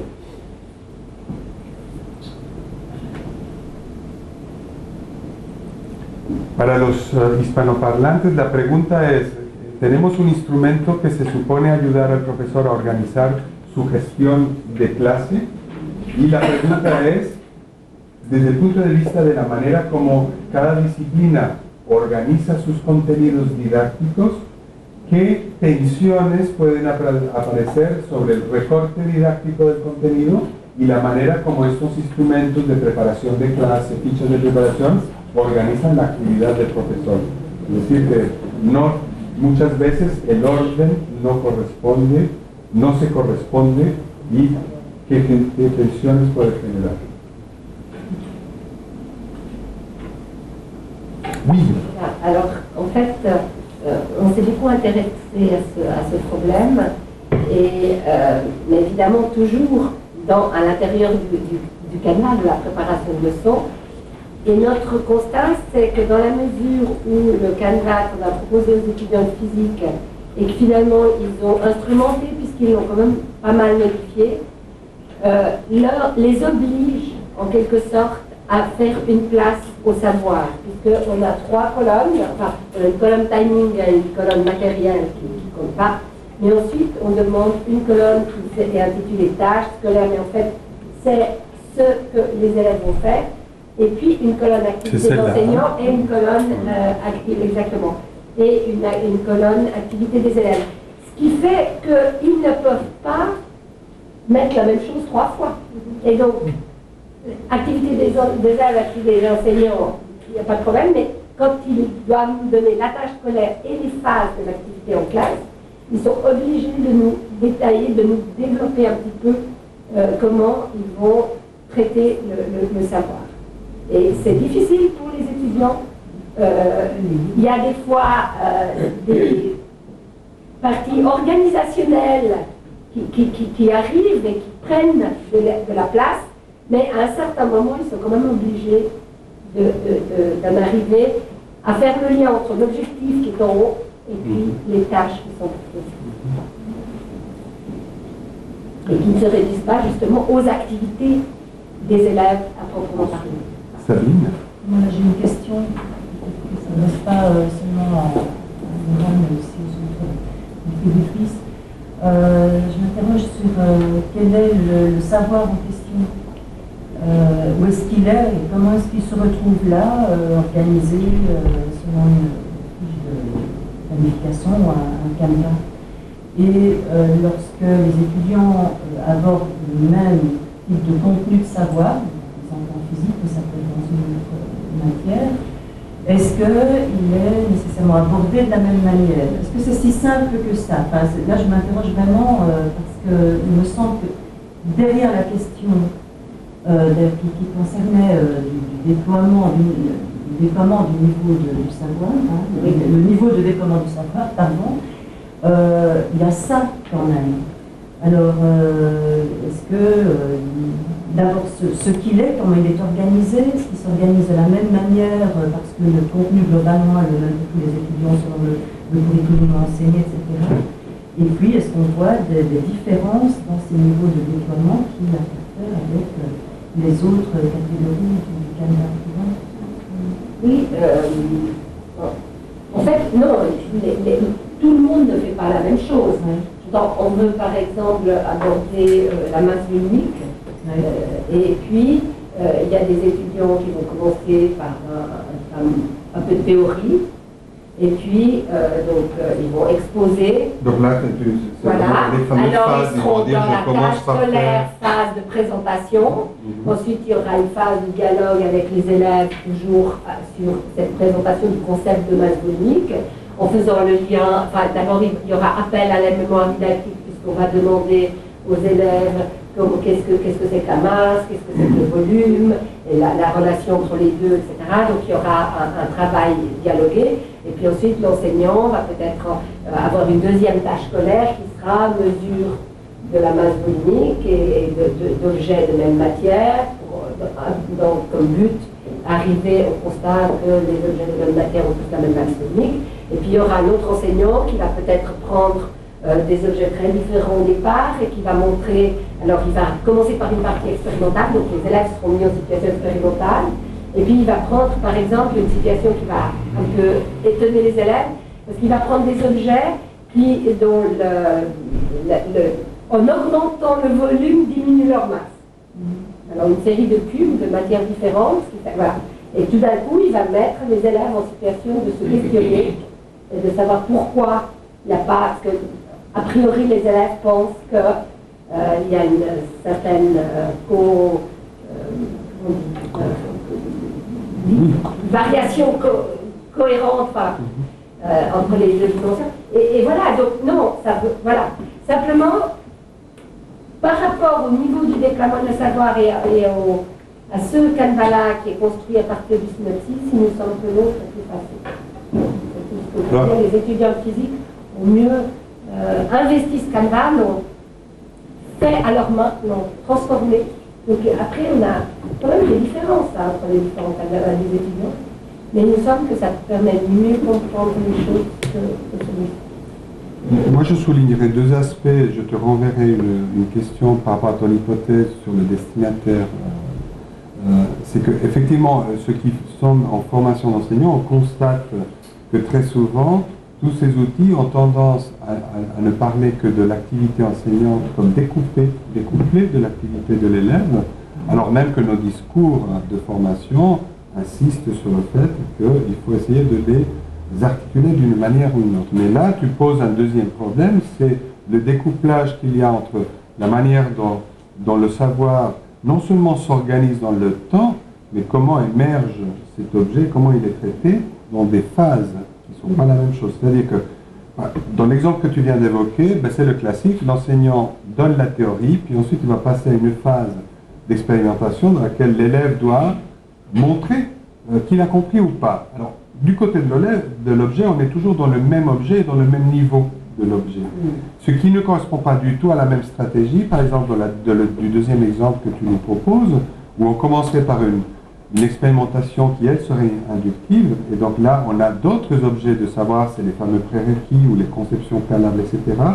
Para los uh, hispanoparlantes, la pregunta es, tenemos un instrumento que se supone ayudar al profesor a organizar su gestión de clase, y la pregunta es, desde el punto de vista de la manera como cada disciplina organiza sus contenidos didácticos, ¿qué tensiones pueden ap aparecer sobre el recorte didáctico del contenido y la manera como estos instrumentos de preparación de clase, fichas de preparación, organizan la actividad del profesor? Es decir, que no, muchas veces el orden no corresponde, no se corresponde, y qué, qué tensiones puede generar. Oui. Alors, en fait, euh, on s'est beaucoup intéressé à ce, à ce problème, et, euh, mais évidemment toujours dans, à l'intérieur du, du, du canal de la préparation de leçons. Et notre constat, c'est que dans la mesure où le canevas qu'on a proposé aux étudiants de physique et que finalement ils ont instrumenté, puisqu'ils l'ont quand même pas mal modifié, euh, leur, les oblige en quelque sorte à faire une place au savoir, puisqu'on a trois colonnes, enfin on a une colonne timing et une colonne matérielle qui ne compte pas, mais ensuite on demande une colonne qui est intitulée tâches scolaires, mais en fait c'est ce que les élèves vont faire, et puis une colonne activité d'enseignants et une colonne euh, active, exactement, et une, une colonne activité des élèves. Ce qui fait qu'ils ne peuvent pas mettre la même chose trois fois. Et donc, activité des, des élèves, activité des enseignants, il n'y a pas de problème, mais quand ils doivent nous donner la tâche scolaire et les phases de l'activité en classe, ils sont obligés de nous détailler, de nous développer un petit peu euh, comment ils vont traiter le, le, le savoir. Et c'est difficile pour les étudiants. Euh, il y a des fois euh, des parties organisationnelles qui, qui, qui, qui arrivent et qui prennent de la, de la place, mais à un certain moment, ils sont quand même obligés d'en de, de, de, arriver à faire le lien entre l'objectif qui est en haut et puis les tâches qui sont et qui ne se réduisent pas justement aux activités des élèves à proprement parler. Sabine? Voilà, j'ai une question qui ne s'adresse pas euh, seulement à, à Laurent, mais aussi aux autres contributrices. Euh, je m'interroge sur euh, quel est le, le savoir en question. Euh, où est-ce qu'il est et comment est-ce qu'il se retrouve là, euh, organisé euh, selon une fiche de planification ou un, un canevas. Et euh, lorsque les étudiants euh, abordent le même type de contenu de savoir, par exemple en physique, mais ça peut être dans une autre matière, est-ce qu'il est nécessairement abordé de la même manière? Est-ce que c'est si simple que ça? Enfin, là, je m'interroge vraiment euh, parce qu'il me semble que derrière la question euh, qui, qui concernait euh, du, du, déploiement, du, du déploiement du niveau de, du savoir, hein, le, le niveau de déploiement du savoir, pardon, euh, il y a ça quand même. Alors, euh, est-ce que, euh, d'abord, ce, ce qu'il est, comment il est organisé, est-ce qu'il s'organise de la même manière, euh, parce que le contenu globalement est le même pour tous les étudiants selon le, le curriculum enseigné, et cetera. Et puis, est-ce qu'on voit des, des différences dans ces niveaux de déploiement qui interfèrent avec euh, les autres catégories du canevas? Oui, euh, en fait, non, les, les, tout le monde ne fait pas la même chose. Ouais. Donc, on veut par exemple aborder euh, la masse unique, Ouais. euh, et puis euh, il y a des étudiants qui vont commencer par un, un, un peu de théorie, et puis euh, donc euh, ils vont exposer. Donc là, c'est Voilà. les fameuses Alors phases, ils seront vont dire, dans je la commence tâche par scolaire, faire- phase de présentation. Mhm. Ensuite, il y aura une phase de dialogue avec les élèves, toujours euh, sur cette présentation du concept de masse volumique, en faisant le lien. Enfin, d'abord, il y aura appel à la mémoire didactique, puisqu'on va demander aux élèves comment- qu'est-ce que qu'est-ce que c'est que la masse, qu'est-ce que c'est que le volume, et la, la relation entre les deux, et cetera. Donc, il y aura un, un travail dialogué. Et puis ensuite, l'enseignant va peut-être euh, avoir une deuxième tâche scolaire qui sera mesure de la masse volumique et, et de- de- d'objets de, même matière, pour, euh, dans, comme but, arriver au constat que les objets de même matière ont tous la même masse volumique. Et puis il y aura un autre enseignant qui va peut-être prendre euh, des objets très différents au départ et qui va montrer, alors il va commencer par une partie expérimentale, donc les élèves seront mis en situation expérimentale, et puis il va prendre par exemple une situation qui va un peu étonner les élèves, parce qu'il va prendre des objets qui, dont le, le, le, en augmentant le volume, diminuent leur masse. Alors une série de cubes de matières différentes, qui fait, voilà. Et tout d'un coup, il va mettre les élèves en situation de se questionner et de savoir pourquoi il n'y a pas, parce que a priori les élèves pensent qu'il euh, y a une certaine euh, co, euh, euh, variation co cohérente enfin, euh, entre les deux dimensions. Et, et voilà, donc non, ça veut, voilà. Simplement, par rapport au niveau du déploiement de savoir et, et au, à ce canevas-là qui est construit à partir du synopsis, il nous semble que l'autre est plus facile. Les étudiants de physique ont mieux euh, investi ce canevas, l'ont fait à leurs mains, l'ont transformé. Donc après, on a quand même des différences hein, entre les différents canevas des étudiants, mais il nous semble que ça permet de mieux comprendre les choses que, que celui-ci. Moi, je soulignerai deux aspects. Je te renverrai une, une question par rapport à ton hypothèse sur le destinataire. Euh, c'est qu'effectivement, ceux qui sont en formation d'enseignant, on constate que très souvent, tous ces outils ont tendance à, à, à ne parler que de l'activité enseignante comme découpée, découplée de l'activité de l'élève, alors même que nos discours de formation insistent sur le fait qu'il faut essayer de les articuler d'une manière ou d'une autre. Mais là, tu poses un deuxième problème, c'est le découplage qu'il y a entre la manière dont, dont le savoir non seulement s'organise dans le temps, mais comment émerge cet objet, comment il est traité dans des phases qui ne sont pas la même chose. C'est-à-dire que, dans l'exemple que tu viens d'évoquer, ben c'est le classique, l'enseignant donne la théorie, puis ensuite il va passer à une phase d'expérimentation dans laquelle l'élève doit montrer euh, qu'il a compris ou pas. Alors, du côté de l'objet, on est toujours dans le même objet, dans le même niveau de l'objet. Mm. Ce qui ne correspond pas du tout à la même stratégie, par exemple, de la, de le, du deuxième exemple que tu nous proposes, où on commencerait par une, une expérimentation qui, elle, serait inductive, et donc là, on a d'autres objets de savoir, c'est les fameux prérequis ou les conceptions préalables, et cetera. À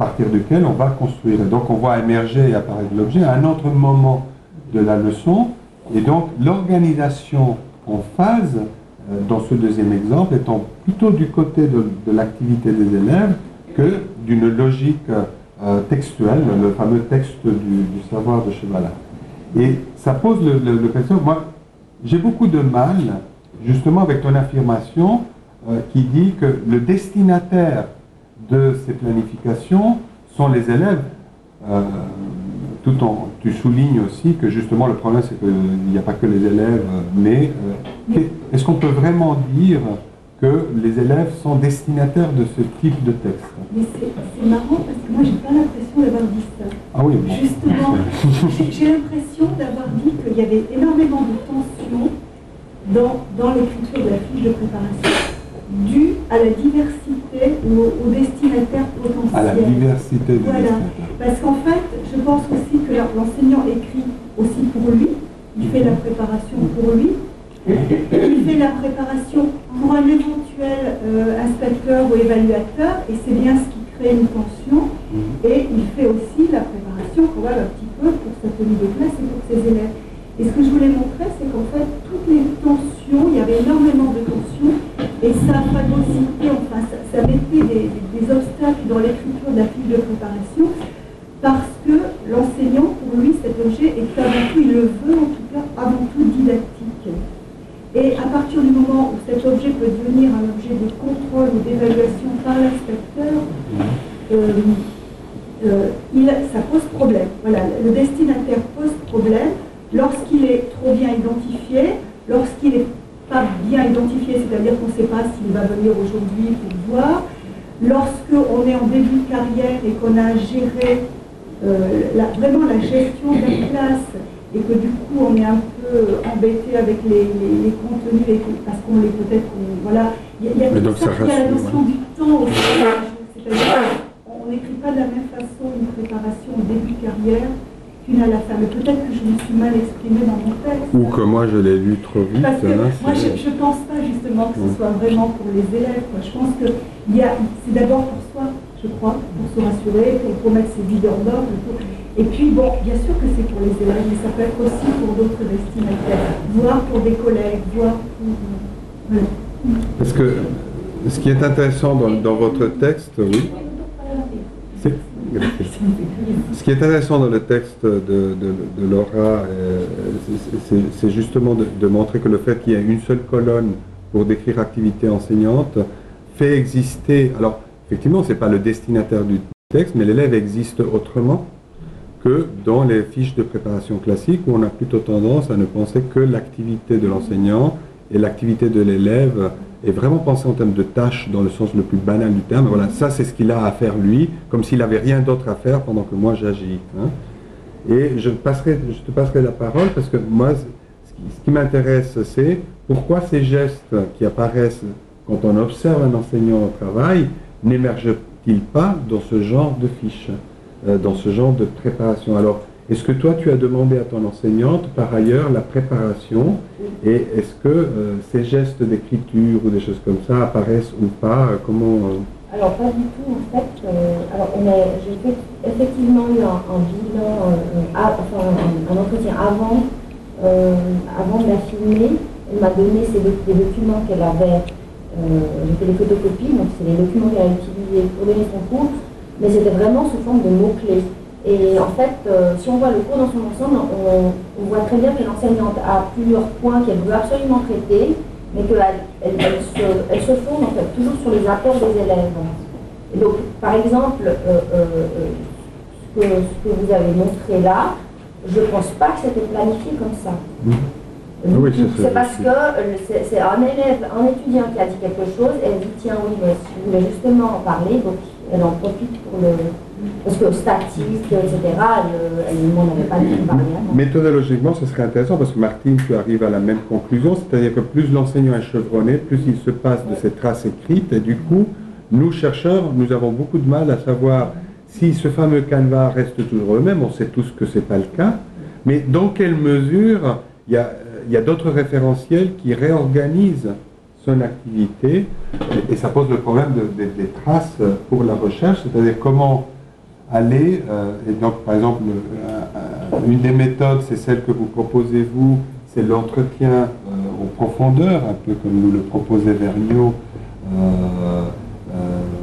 partir duquel on va construire. Et donc on voit émerger et apparaître l'objet à un autre moment de la leçon. Et donc l'organisation en phase, euh, dans ce deuxième exemple, étant plutôt du côté de, de l'activité des élèves que d'une logique euh, textuelle, le fameux texte du, du savoir de Chevalin. Et ça pose le, le, le question. Moi, j'ai beaucoup de mal, justement, avec ton affirmation euh, qui dit que le destinataire de ces planifications sont les élèves. Euh, tout en, tu soulignes aussi que justement le problème c'est qu'il n'y a pas que les élèves, mais euh, est-ce qu'on peut vraiment dire que les élèves sont destinataires de ce type de texte? Mais c'est marrant parce que moi j'ai pas l'impression d'avoir dit ça. Ah oui, bon. Justement, j'ai l'impression d'avoir dit qu'il y avait énormément de tensions dans, dans l'écriture de la fiche de préparation, due à la diversité ou aux, aux destinataires potentiels. À la diversité des voilà. destinataires. Parce qu'en fait, je pense aussi que l'enseignant écrit aussi pour lui, il fait la préparation pour lui, il fait la préparation pour un éventuel euh, inspecteur ou évaluateur, et c'est bien ce qui crée une tension, et il fait aussi la préparation pour un petit peu pour sa tenue de classe et pour ses élèves. Et ce que je voulais montrer, c'est qu'en fait, toutes les tensions, il y avait énormément de tensions, et ça phagocytait, enfin, ça, ça mettait des, des, des obstacles dans l'écriture de la fiche de préparation, parce que l'enseignant, pour lui, cet objet est avant tout, il le veut en tout cas, avant tout didactique. Et à partir du moment où cet objet peut devenir un objet de contrôle ou d'évaluation par l'inspecteur, euh, euh, il, ça pose problème. Voilà, le destinataire pose problème lorsqu'il est trop bien identifié, lorsqu'il n'est pas bien identifié, c'est-à-dire qu'on ne sait pas s'il va venir aujourd'hui pour voir, lorsqu'on est en début de carrière et qu'on a géré euh, la, vraiment la gestion de la classe, et que du coup on est un peu embêté avec les, les, les contenus, et que, parce qu'on les peut-être, voilà, il y a, y a tout ça, il y a la notion du temps aussi, c'est-à-dire qu'on n'écrit pas de la même façon une préparation au début de carrière qu'une à la fin, mais peut-être que je me suis mal exprimée dans mon texte. Ou que moi je l'ai lu trop vite. Parce que hein, moi je ne pense pas justement que ce soit vraiment pour les élèves, quoi. Je pense que c'est d'abord pour soi, je crois, pour se rassurer, pour, pour mettre ses vies en ordre. Pour... Et puis bon, bien sûr que c'est pour les élèves, mais ça peut être aussi pour d'autres destinataires, voire pour des collègues, voire pour... Voilà. Parce que ce qui est intéressant dans, dans votre texte, oui, c'est... Ce qui est intéressant dans le texte de, de, de Laura, euh, c'est justement de, de montrer que le fait qu'il y ait une seule colonne pour décrire activité enseignante fait exister, alors effectivement ce n'est pas le destinataire du texte, mais l'élève existe autrement que dans les fiches de préparation classiques où on a plutôt tendance à ne penser que l'activité de l'enseignant et l'activité de l'élève est vraiment pensée en termes de tâches dans le sens le plus banal du terme. Voilà, ça c'est ce qu'il a à faire lui, comme s'il n'avait rien d'autre à faire pendant que moi j'agis. Hein. Et je, passerai, je te passerai la parole parce que moi, ce qui, ce qui m'intéresse, c'est pourquoi ces gestes qui apparaissent quand on observe un enseignant au travail n'émergent-ils pas dans ce genre de fiches, euh, dans ce genre de préparation. Alors, est-ce que toi, tu as demandé à ton enseignante, par ailleurs, la préparation, et est-ce que euh, ces gestes d'écriture ou des choses comme ça apparaissent ou pas? Comment euh... Alors, pas du tout, en fait. Euh, alors, j'ai fait effectivement eu un, un bilan, euh, à, enfin, un, un entretien avant, euh, avant de la filmer. Elle m'a donné ces, des documents qu'elle avait. Euh, j'ai fait des photocopies, donc c'est les documents qu'elle a utilisés pour donner son cours, mais c'était vraiment sous forme de mots-clés. Et en fait, euh, si on voit le cours dans son ensemble, on, on voit très bien que l'enseignante a plusieurs points qu'elle veut absolument traiter, mais qu'elle elle, elle se, elle se fonde en fait toujours sur les apports des élèves. Et donc, par exemple, euh, euh, ce, que, ce que vous avez montré là, je ne pense pas que c'était planifié comme ça. Mmh. Oui, c'est parce que c'est un élève, un étudiant qui a dit quelque chose, et elle dit tiens oui, mais je voulais justement en parler, donc elle en profite pour le... Parce que statistique, et cetera, elle ne m'en avait pas dit parler avant. Méthodologiquement, ce serait intéressant parce que Martine, tu arrives à la même conclusion, c'est-à-dire que plus l'enseignant est chevronné, plus il se passe de ces traces écrites, et du coup, nous chercheurs, nous avons beaucoup de mal à savoir si ce fameux canevas reste toujours le même. On sait tous que ce n'est pas le cas, mais dans quelle mesure il y a, il y a d'autres référentiels qui réorganisent son activité, et ça pose le problème de, de, des traces pour la recherche, c'est-à-dire comment aller, euh, et donc par exemple, euh, une des méthodes, c'est celle que vous proposez vous, c'est l'entretien euh, en profondeur, un peu comme nous le proposait Vergniaud, euh, euh,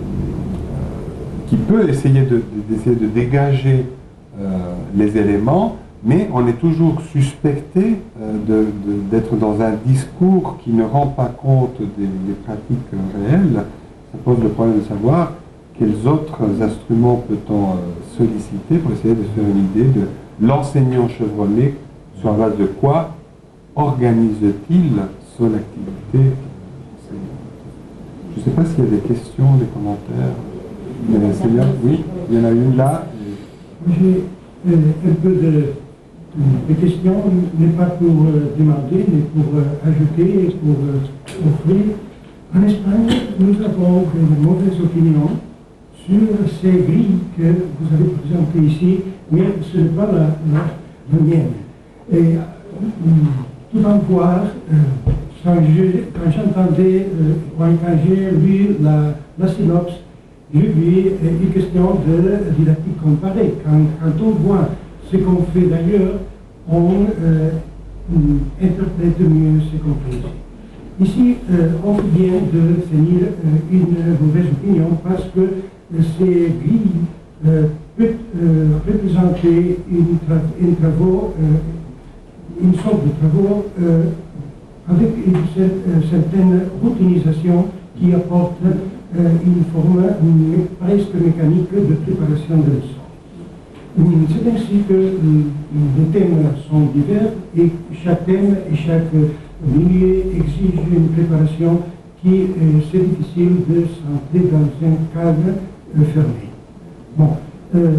qui peut essayer de, d'essayer de dégager euh, les éléments, mais on est toujours suspecté euh, de, de, d'être dans un discours qui ne rend pas compte des, des pratiques réelles. Ça pose le problème de savoir quels autres instruments peut-on euh, solliciter pour essayer de se faire une idée de l'enseignant chevronné, sur la base de quoi organise-t-il son activité. Je ne sais pas s'il y a des questions, des commentaires. Il y en a, c'est bien. Oui, il y en a une là. J'ai euh, un peu de, de questions, mais pas pour euh, demander, mais pour euh, ajouter et pour euh, offrir. En Espagne, nous avons de mauvaises opinions sur ces grilles que vous avez présentées ici, mais ce n'est pas la, la, la mienne. Et euh, tout en voir, euh, quand, je, quand j'entendais, euh, quand j'ai lu la, la synopse, j'ai vu euh, une question de didactique comparée. Quand, quand on voit ce qu'on fait d'ailleurs, on euh, interprète mieux ce qu'on fait ici. Ici, euh, on vient de finir euh, une mauvaise opinion parce que euh, ces grilles euh, peuvent euh, représenter une, tra une, travaux, euh, une sorte de travaux euh, avec une euh, certaine routinisation qui apporte euh, une forme mé presque mécanique de préparation de leçons. C'est ainsi que euh, les thèmes sont divers et chaque thème et chaque milieu exige une préparation qui euh, c'est difficile de s'entrer dans un cadre euh, fermé. Bon, euh,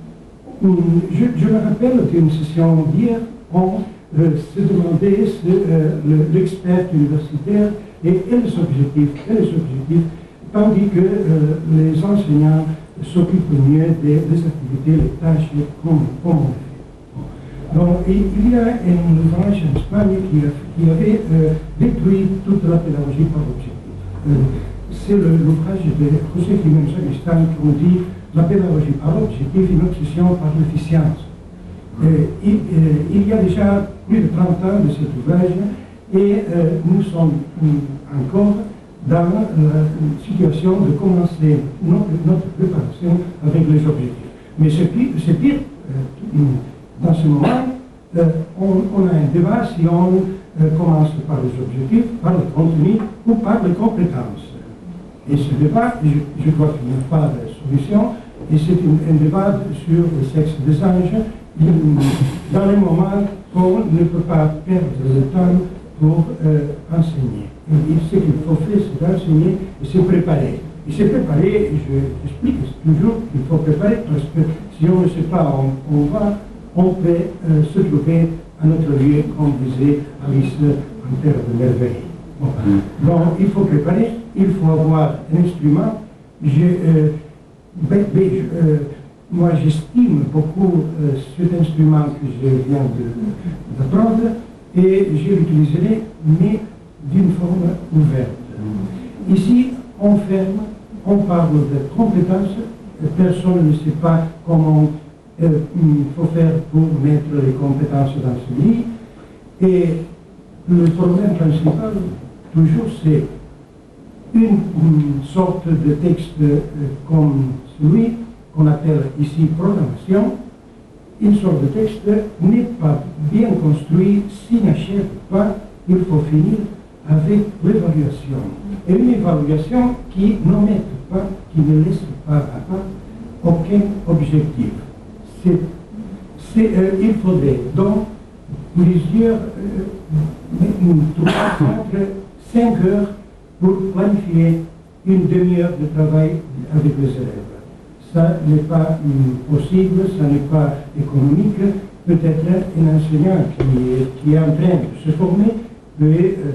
je, je me rappelle d'une session d'hier, on euh, se demandait si euh, l'expert universitaire et, et les objectifs, et les objectifs, tandis que euh, les enseignants s'occupent mieux des, des activités, les tâches, comme, comme on fait. Donc, il y a un ouvrage en Espagne qui, a, qui avait euh, détruit toute la pédagogie par objectif. Euh, C'est l'ouvrage de José Jiménez Agustin qui on dit la pédagogie par objectif, une obsession par l'efficience. Euh, il, euh, il y a déjà plus de trente ans de cet ouvrage et euh, nous sommes encore dans la situation de commencer notre, notre préparation avec les objectifs. Mais c'est pire, c'est pire euh, dans ce moment, euh, on, on a un débat si on euh, commence par les objectifs, par le contenu ou par les compétences. Et ce débat, je, je crois qu'il n'y a pas de solution, et c'est un, un débat sur le sexe des anges, dans les moments qu'on ne peut pas perdre le temps pour euh, enseigner. Et ce qu'il faut faire, c'est enseigner et se préparer. Et se préparer, j'explique toujours qu'il faut préparer, parce que si on ne sait pas où on va, on peut euh, se trouver à notre lieu, comme disait Alice en Terre de Merveille. Bon. Mm. Donc, il faut préparer, il faut avoir un instrument. Je, euh, ben, ben, je, euh, moi, j'estime beaucoup euh, cet instrument que je viens d'apprendre et je l'utiliserai, mais d'une forme ouverte. Mm. Ici, on ferme, on parle de compétences, personne ne sait pas comment il euh, faut faire pour mettre les compétences dans ce livre. Et le problème principal, toujours, c'est une, une sorte de texte euh, comme celui qu'on appelle ici programmation. Une sorte de texte n'est pas bien construit, s'il n'achève pas, il faut finir avec l'évaluation. Et une évaluation qui n'omette pas, qui ne laisse pas à part aucun objectif. C'est, c'est, euh, il faudrait donc plusieurs, euh, trois, quatre, cinq heures pour planifier une demi-heure de travail avec les élèves. Ça n'est pas euh, possible, ça n'est pas économique. Peut-être un enseignant qui, qui est en train de se former peut, euh,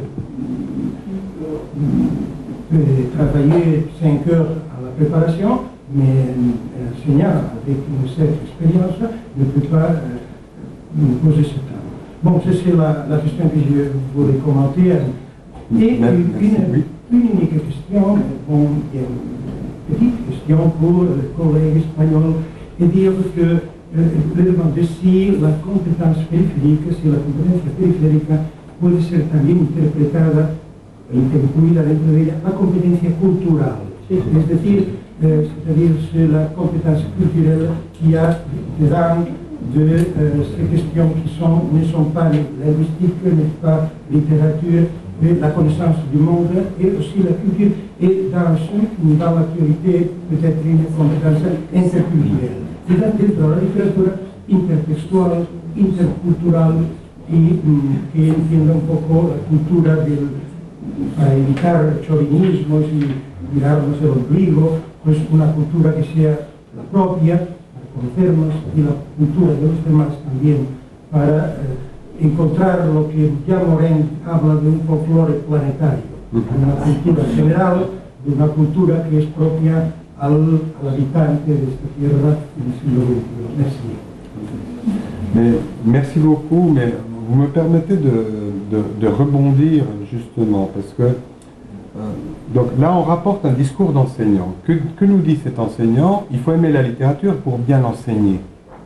peut travailler cinq heures à la préparation, mais un enseignant avec une certaine expérience ne peut pas euh, poser ce temps. Bon, c'est la, la question que je voulais commenter. Et une, une, une unique question, bon, une petite question pour les collègues espagnols et dire que euh, demander si la compétence périphérique, si la competencia periférica puede ser también interpretada, incluida dentro de ella, la competencia cultural. Es decir, euh, c'est-à-dire c'est la compétence culturelle qui a dedans de euh, ces questions qui sont, ne sont pas linguistiques, n'est pas littérature, mais la connaissance du monde et aussi la culture, et dans, ce, dans l'actualité peut-être une compétence interculturelle. C'est-à-dire dentro de la literatura intertextual, intercultural, y mm, que entienda un poco la cultura del, para evitar chauvinismos y mirarnos el ombligo, pues una cultura que sea la propia, para conocernos, y la cultura de los demás también, para eh, encontrar lo que ya Morin habla de un folclore planetario, una cultura general, de una cultura que es propia al, al habitante de esta tierra del siglo veintiuno. Merci. Mais, merci beaucoup, mais vous me permettez de, de, de rebondir justement, parce que euh, donc là on rapporte un discours d'enseignant. Que, que nous dit cet enseignant? Il faut aimer la littérature pour bien l'enseigner.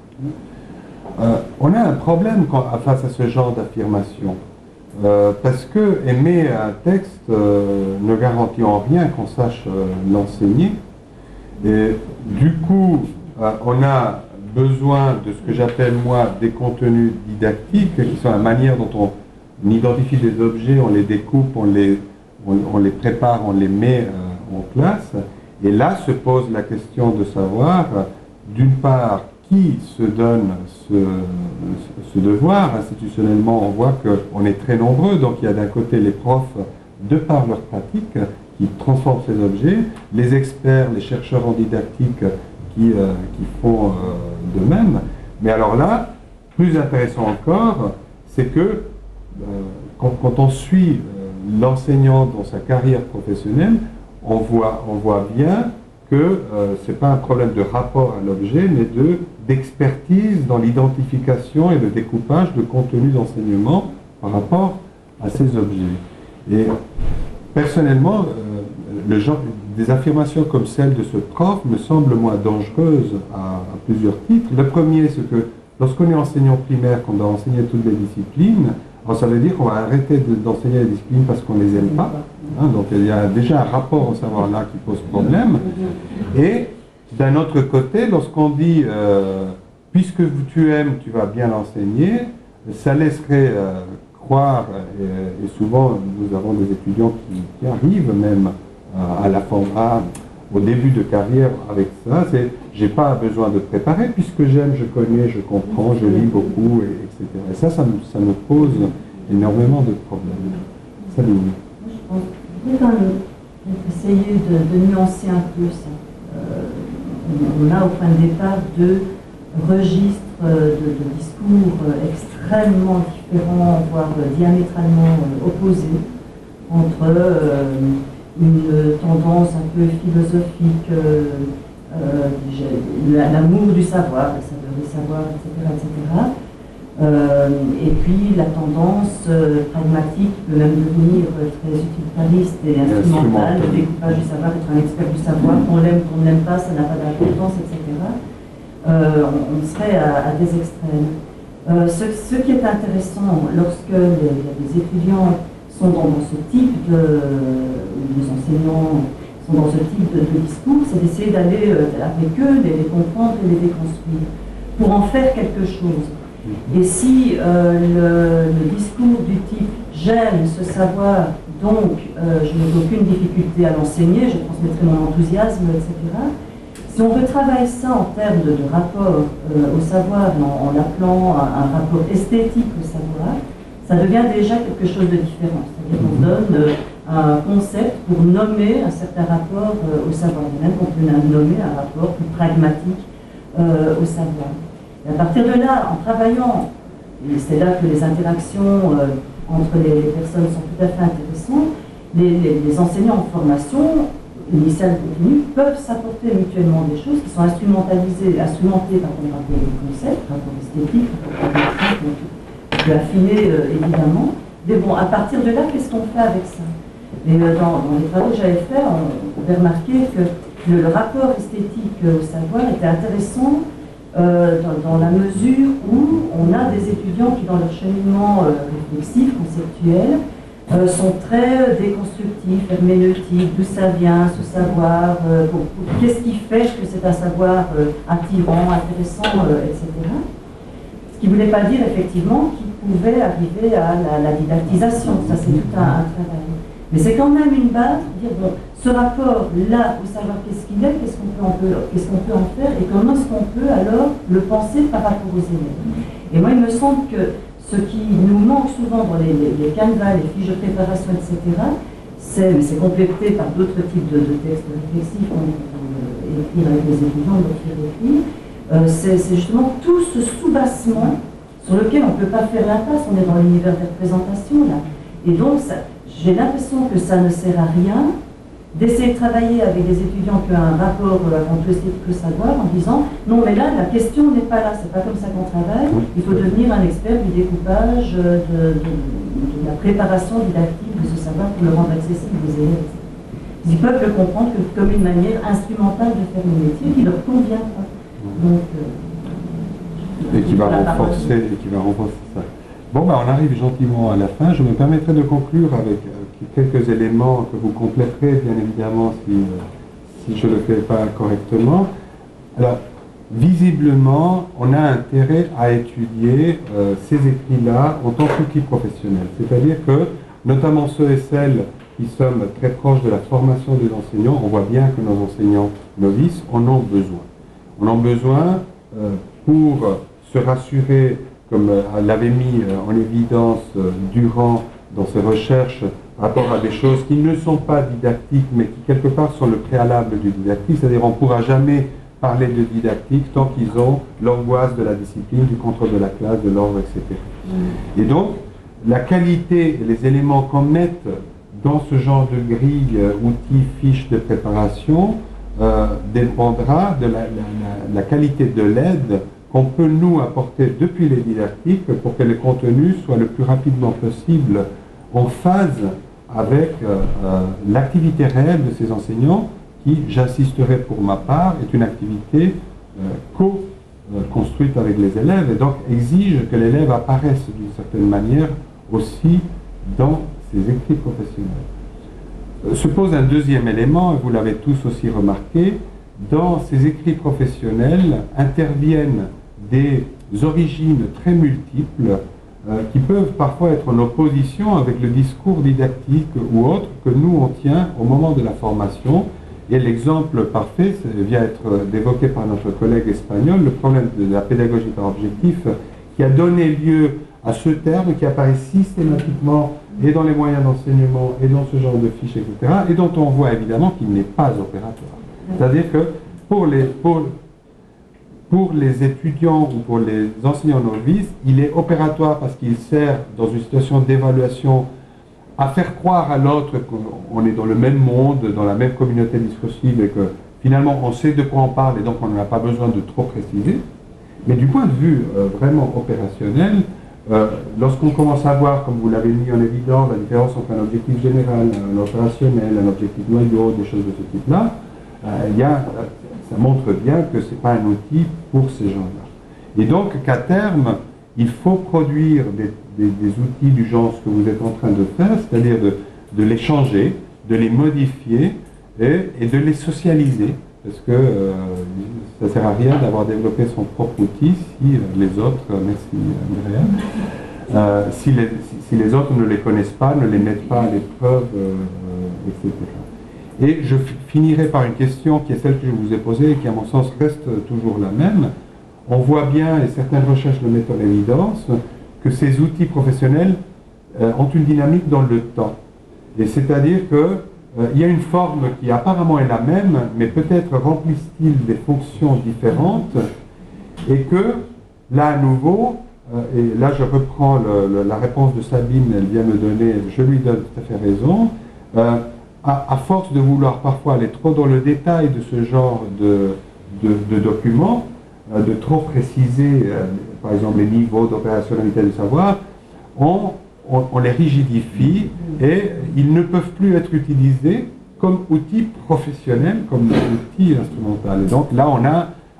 Euh, on a un problème quand, face à ce genre d'affirmation, euh, parce que aimer un texte euh, ne garantit en rien qu'on sache euh, l'enseigner. Et du coup, euh, on a besoin de ce que j'appelle moi des contenus didactiques, qui sont la manière dont on identifie des objets, on les découpe, on les, on, on les prépare, on les met euh, en classe. Et là se pose la question de savoir, d'une part, qui se donne ce, ce devoir. Institutionnellement, on voit qu'on est très nombreux, donc il y a d'un côté les profs, de par leur pratique, qui transforment ces objets, les experts, les chercheurs en didactique qui, euh, qui font euh, de même. Mais alors là, plus intéressant encore, c'est que euh, quand, quand on suit euh, l'enseignant dans sa carrière professionnelle, on voit, on voit bien que euh, ce n'est pas un problème de rapport à l'objet, mais de, d'expertise dans l'identification et le découpage de contenus d'enseignement par rapport à ces objets. Et personnellement, euh, le genre, des affirmations comme celle de ce prof me semblent moins dangereuses à, à plusieurs titres. Le premier, c'est que lorsqu'on est enseignant primaire, qu'on doit enseigner toutes les disciplines, alors ça veut dire qu'on va arrêter de, d'enseigner les disciplines parce qu'on ne les aime pas. Hein, donc il y a déjà un rapport au savoir là qui pose problème. Et d'un autre côté, lorsqu'on dit euh, puisque tu aimes, tu vas bien l'enseigner, ça laisserait euh, croire, et, et souvent nous avons des étudiants qui, qui arrivent même à la forme A, au début de carrière avec ça, c'est j'ai pas besoin de préparer puisque j'aime, je connais, je comprends, je lis beaucoup, et, etc. Et ça, ça me, ça me pose énormément de problèmes. Salut. Moi, je pense qu'il faut quand même essayer de, de nuancer un peu ça. Euh, on a au point de départ deux registres de, de discours extrêmement différents, voire diamétralement opposés, entre euh, une tendance un peu philosophique, euh, euh, l'amour du savoir, le saveur du savoir, et cetera, et cetera. Euh, et puis la tendance euh, pragmatique peut même devenir très utilitariste et instrumentale, le découpage du savoir, être un expert du savoir, qu'on l'aime, qu'on ne l'aime pas, ça n'a pas d'importance, et cetera. Euh, on, on serait à, à des extrêmes. Euh, ce, ce qui est intéressant lorsque les, les étudiants sont dans, dans ce type de, les enseignants sont dans ce type de, de discours, c'est d'essayer d'aller euh, avec eux, de les comprendre et les déconstruire, pour en faire quelque chose. Et si euh, le, le discours du type « j'aime ce savoir, donc euh, je n'ai aucune difficulté à l'enseigner, je transmettrai mon enthousiasme, et cetera » Si on retravaille ça en termes de, de rapport euh, au savoir, en, en appelant un, un rapport esthétique au savoir, ça devient déjà quelque chose de différent. C'est-à-dire qu'on donne euh, un concept pour nommer un certain rapport euh, au savoir. Et même qu'on peut nommer un rapport plus pragmatique euh, au savoir. Et à partir de là, en travaillant, et c'est là que les interactions euh, entre les, les personnes sont tout à fait intéressantes, les, les, les enseignants en formation, initiale continue, peuvent s'apporter mutuellement des choses qui sont instrumentalisées, instrumentées par des rapports de concept, rapports esthétiques, rapports pragmatiques, on peut affiner euh, évidemment. Mais bon, à partir de là, qu'est-ce qu'on fait avec ça? Et euh, dans, dans les travaux que j'avais faits, on, on avait remarqué que le, le rapport esthétique au savoir était intéressant euh, dans, dans la mesure où on a des étudiants qui, dans leur cheminement euh, réflexif, conceptuel, euh, sont très déconstructifs, herméneutiques, d'où ça vient, ce savoir, euh, bon, qu'est-ce qui fait que c'est un savoir euh, attirant, intéressant, euh, et cetera. Ce qui ne voulait pas dire effectivement qu'il pouvait arriver à la, la didactisation, ça c'est tout un, un travail. Mais c'est quand même une base pour dire, bon, ce rapport-là, au savoir qu'est-ce qu'il est, qu'est-ce qu'on peut, en peut, qu'est-ce qu'on peut en faire, et comment est-ce qu'on peut alors le penser par rapport aux élèves. Et moi, il me semble que ce qui nous manque souvent dans les, les, les canevas, les fiches de préparation, et cetera, c'est, mais c'est complété par d'autres types de, de textes réflexifs qu'on peut écrire avec les étudiants, d'autres écrits, euh, c'est, c'est justement tout ce soubassement sur lequel on ne peut pas faire l'impasse, on est dans l'univers des représentations là. Et donc, ça, j'ai l'impression que ça ne sert à rien d'essayer de travailler avec des étudiants qui ont un rapport avant tout essayer de savoir en disant non mais là la question n'est pas là, c'est pas comme ça qu'on travaille, il faut devenir un expert du découpage, de, de, de la préparation didactique de ce savoir pour le rendre accessible aux élèves. Ils peuvent le comprendre que, comme une manière instrumentale de faire le métier qui leur convient pas. Donc, euh, et qui va renforcer et qui va renforcer ça. Bon, ben, on arrive gentiment à la fin. Je me permettrai de conclure avec euh, quelques éléments que vous compléterez, bien évidemment, si, euh, si je ne le fais pas correctement. Alors, visiblement, on a intérêt à étudier euh, ces écrits-là en tant qu'outil professionnel. C'est-à-dire que, notamment ceux et celles qui sommes très proches de la formation des enseignants, on voit bien que nos enseignants novices en ont besoin. On en a besoin euh, pour se rassurer, comme elle l'avait mis en évidence Durand dans ses recherches par rapport à des choses qui ne sont pas didactiques, mais qui quelque part sont le préalable du didactique, c'est-à-dire on ne pourra jamais parler de didactique tant qu'ils ont l'angoisse de la discipline, du contrôle de la classe, de l'ordre, et cetera. Mm. Et donc, la qualité et les éléments qu'on met dans ce genre de grille, outils, fiches de préparation, euh, dépendra de la, la, la, la qualité de l'aide qu'on peut nous apporter depuis les didactiques pour que le contenu soit le plus rapidement possible en phase avec euh, euh, l'activité réelle de ces enseignants qui, j'insisterai pour ma part, est une activité euh, co-construite avec les élèves et donc exige que l'élève apparaisse d'une certaine manière aussi dans ses écrits professionnels. Euh, se pose un deuxième élément, et vous l'avez tous aussi remarqué, dans ces écrits professionnels interviennent des origines très multiples euh, qui peuvent parfois être en opposition avec le discours didactique ou autre que nous on tient au moment de la formation. Et l'exemple parfait vient être évoqué par notre collègue espagnol, le problème de la pédagogie par objectif qui a donné lieu à ce terme qui apparaît systématiquement et dans les moyens d'enseignement et dans ce genre de fiches, et cetera, et dont on voit évidemment qu'il n'est pas opératoire. C'est-à-dire que pour les, pour, pour les étudiants ou pour les enseignants novices, il est opératoire parce qu'il sert dans une situation d'évaluation à faire croire à l'autre qu'on est dans le même monde, dans la même communauté discursive et que finalement on sait de quoi on parle et donc on n'a pas besoin de trop préciser. Mais du point de vue euh, vraiment opérationnel, euh, lorsqu'on commence à voir, comme vous l'avez mis en évidence, la différence entre un objectif général, un opérationnel, un objectif noyau, des choses de ce type-là, euh, il y a, ça montre bien que ce n'est pas un outil pour ces gens-là. Et donc qu'à terme, il faut produire des, des, des outils du genre ce que vous êtes en train de faire, c'est-à-dire de, de les changer, de les modifier et, et de les socialiser. Parce que euh, ça ne sert à rien d'avoir développé son propre outil si euh, les autres, euh, merci Andrea, euh, si, les, si, si les autres ne les connaissent pas, ne les mettent pas à l'épreuve, euh, euh, et cetera. Et je finirai par une question qui est celle que je vous ai posée et qui à mon sens reste toujours la même. On voit bien, et certaines recherches le mettent en évidence, que ces outils professionnels euh, ont une dynamique dans le temps. Et c'est-à-dire que euh, il y a une forme qui apparemment est la même, mais peut-être remplissent-ils des fonctions différentes, et que, là à nouveau, euh, et là je reprends le, le, la réponse de Sabine, elle vient me donner, je lui donne tout à fait raison, euh, à, à force de vouloir parfois aller trop dans le détail de ce genre de, de, de documents, de trop préciser, euh, par exemple, les niveaux d'opérationnalité du savoir, on, on, on les rigidifie et ils ne peuvent plus être utilisés comme outil professionnel, comme outil instrumental. Et donc là, on a,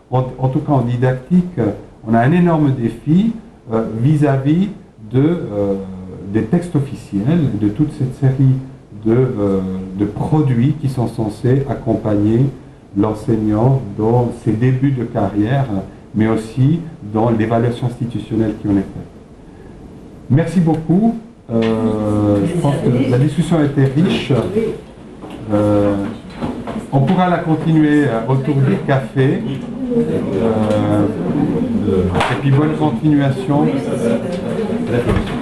en, en tout cas en didactique, on a un énorme défi euh, vis-à-vis de, euh, des textes officiels, de toute cette série de, euh, de produits qui sont censés accompagner l'enseignant dans ses débuts de carrière, mais aussi dans l'évaluation institutionnelle qui en est faite. Merci beaucoup. Euh, je pense que la discussion a été riche. Euh, on pourra la continuer autour du café. Euh, et puis bonne continuation.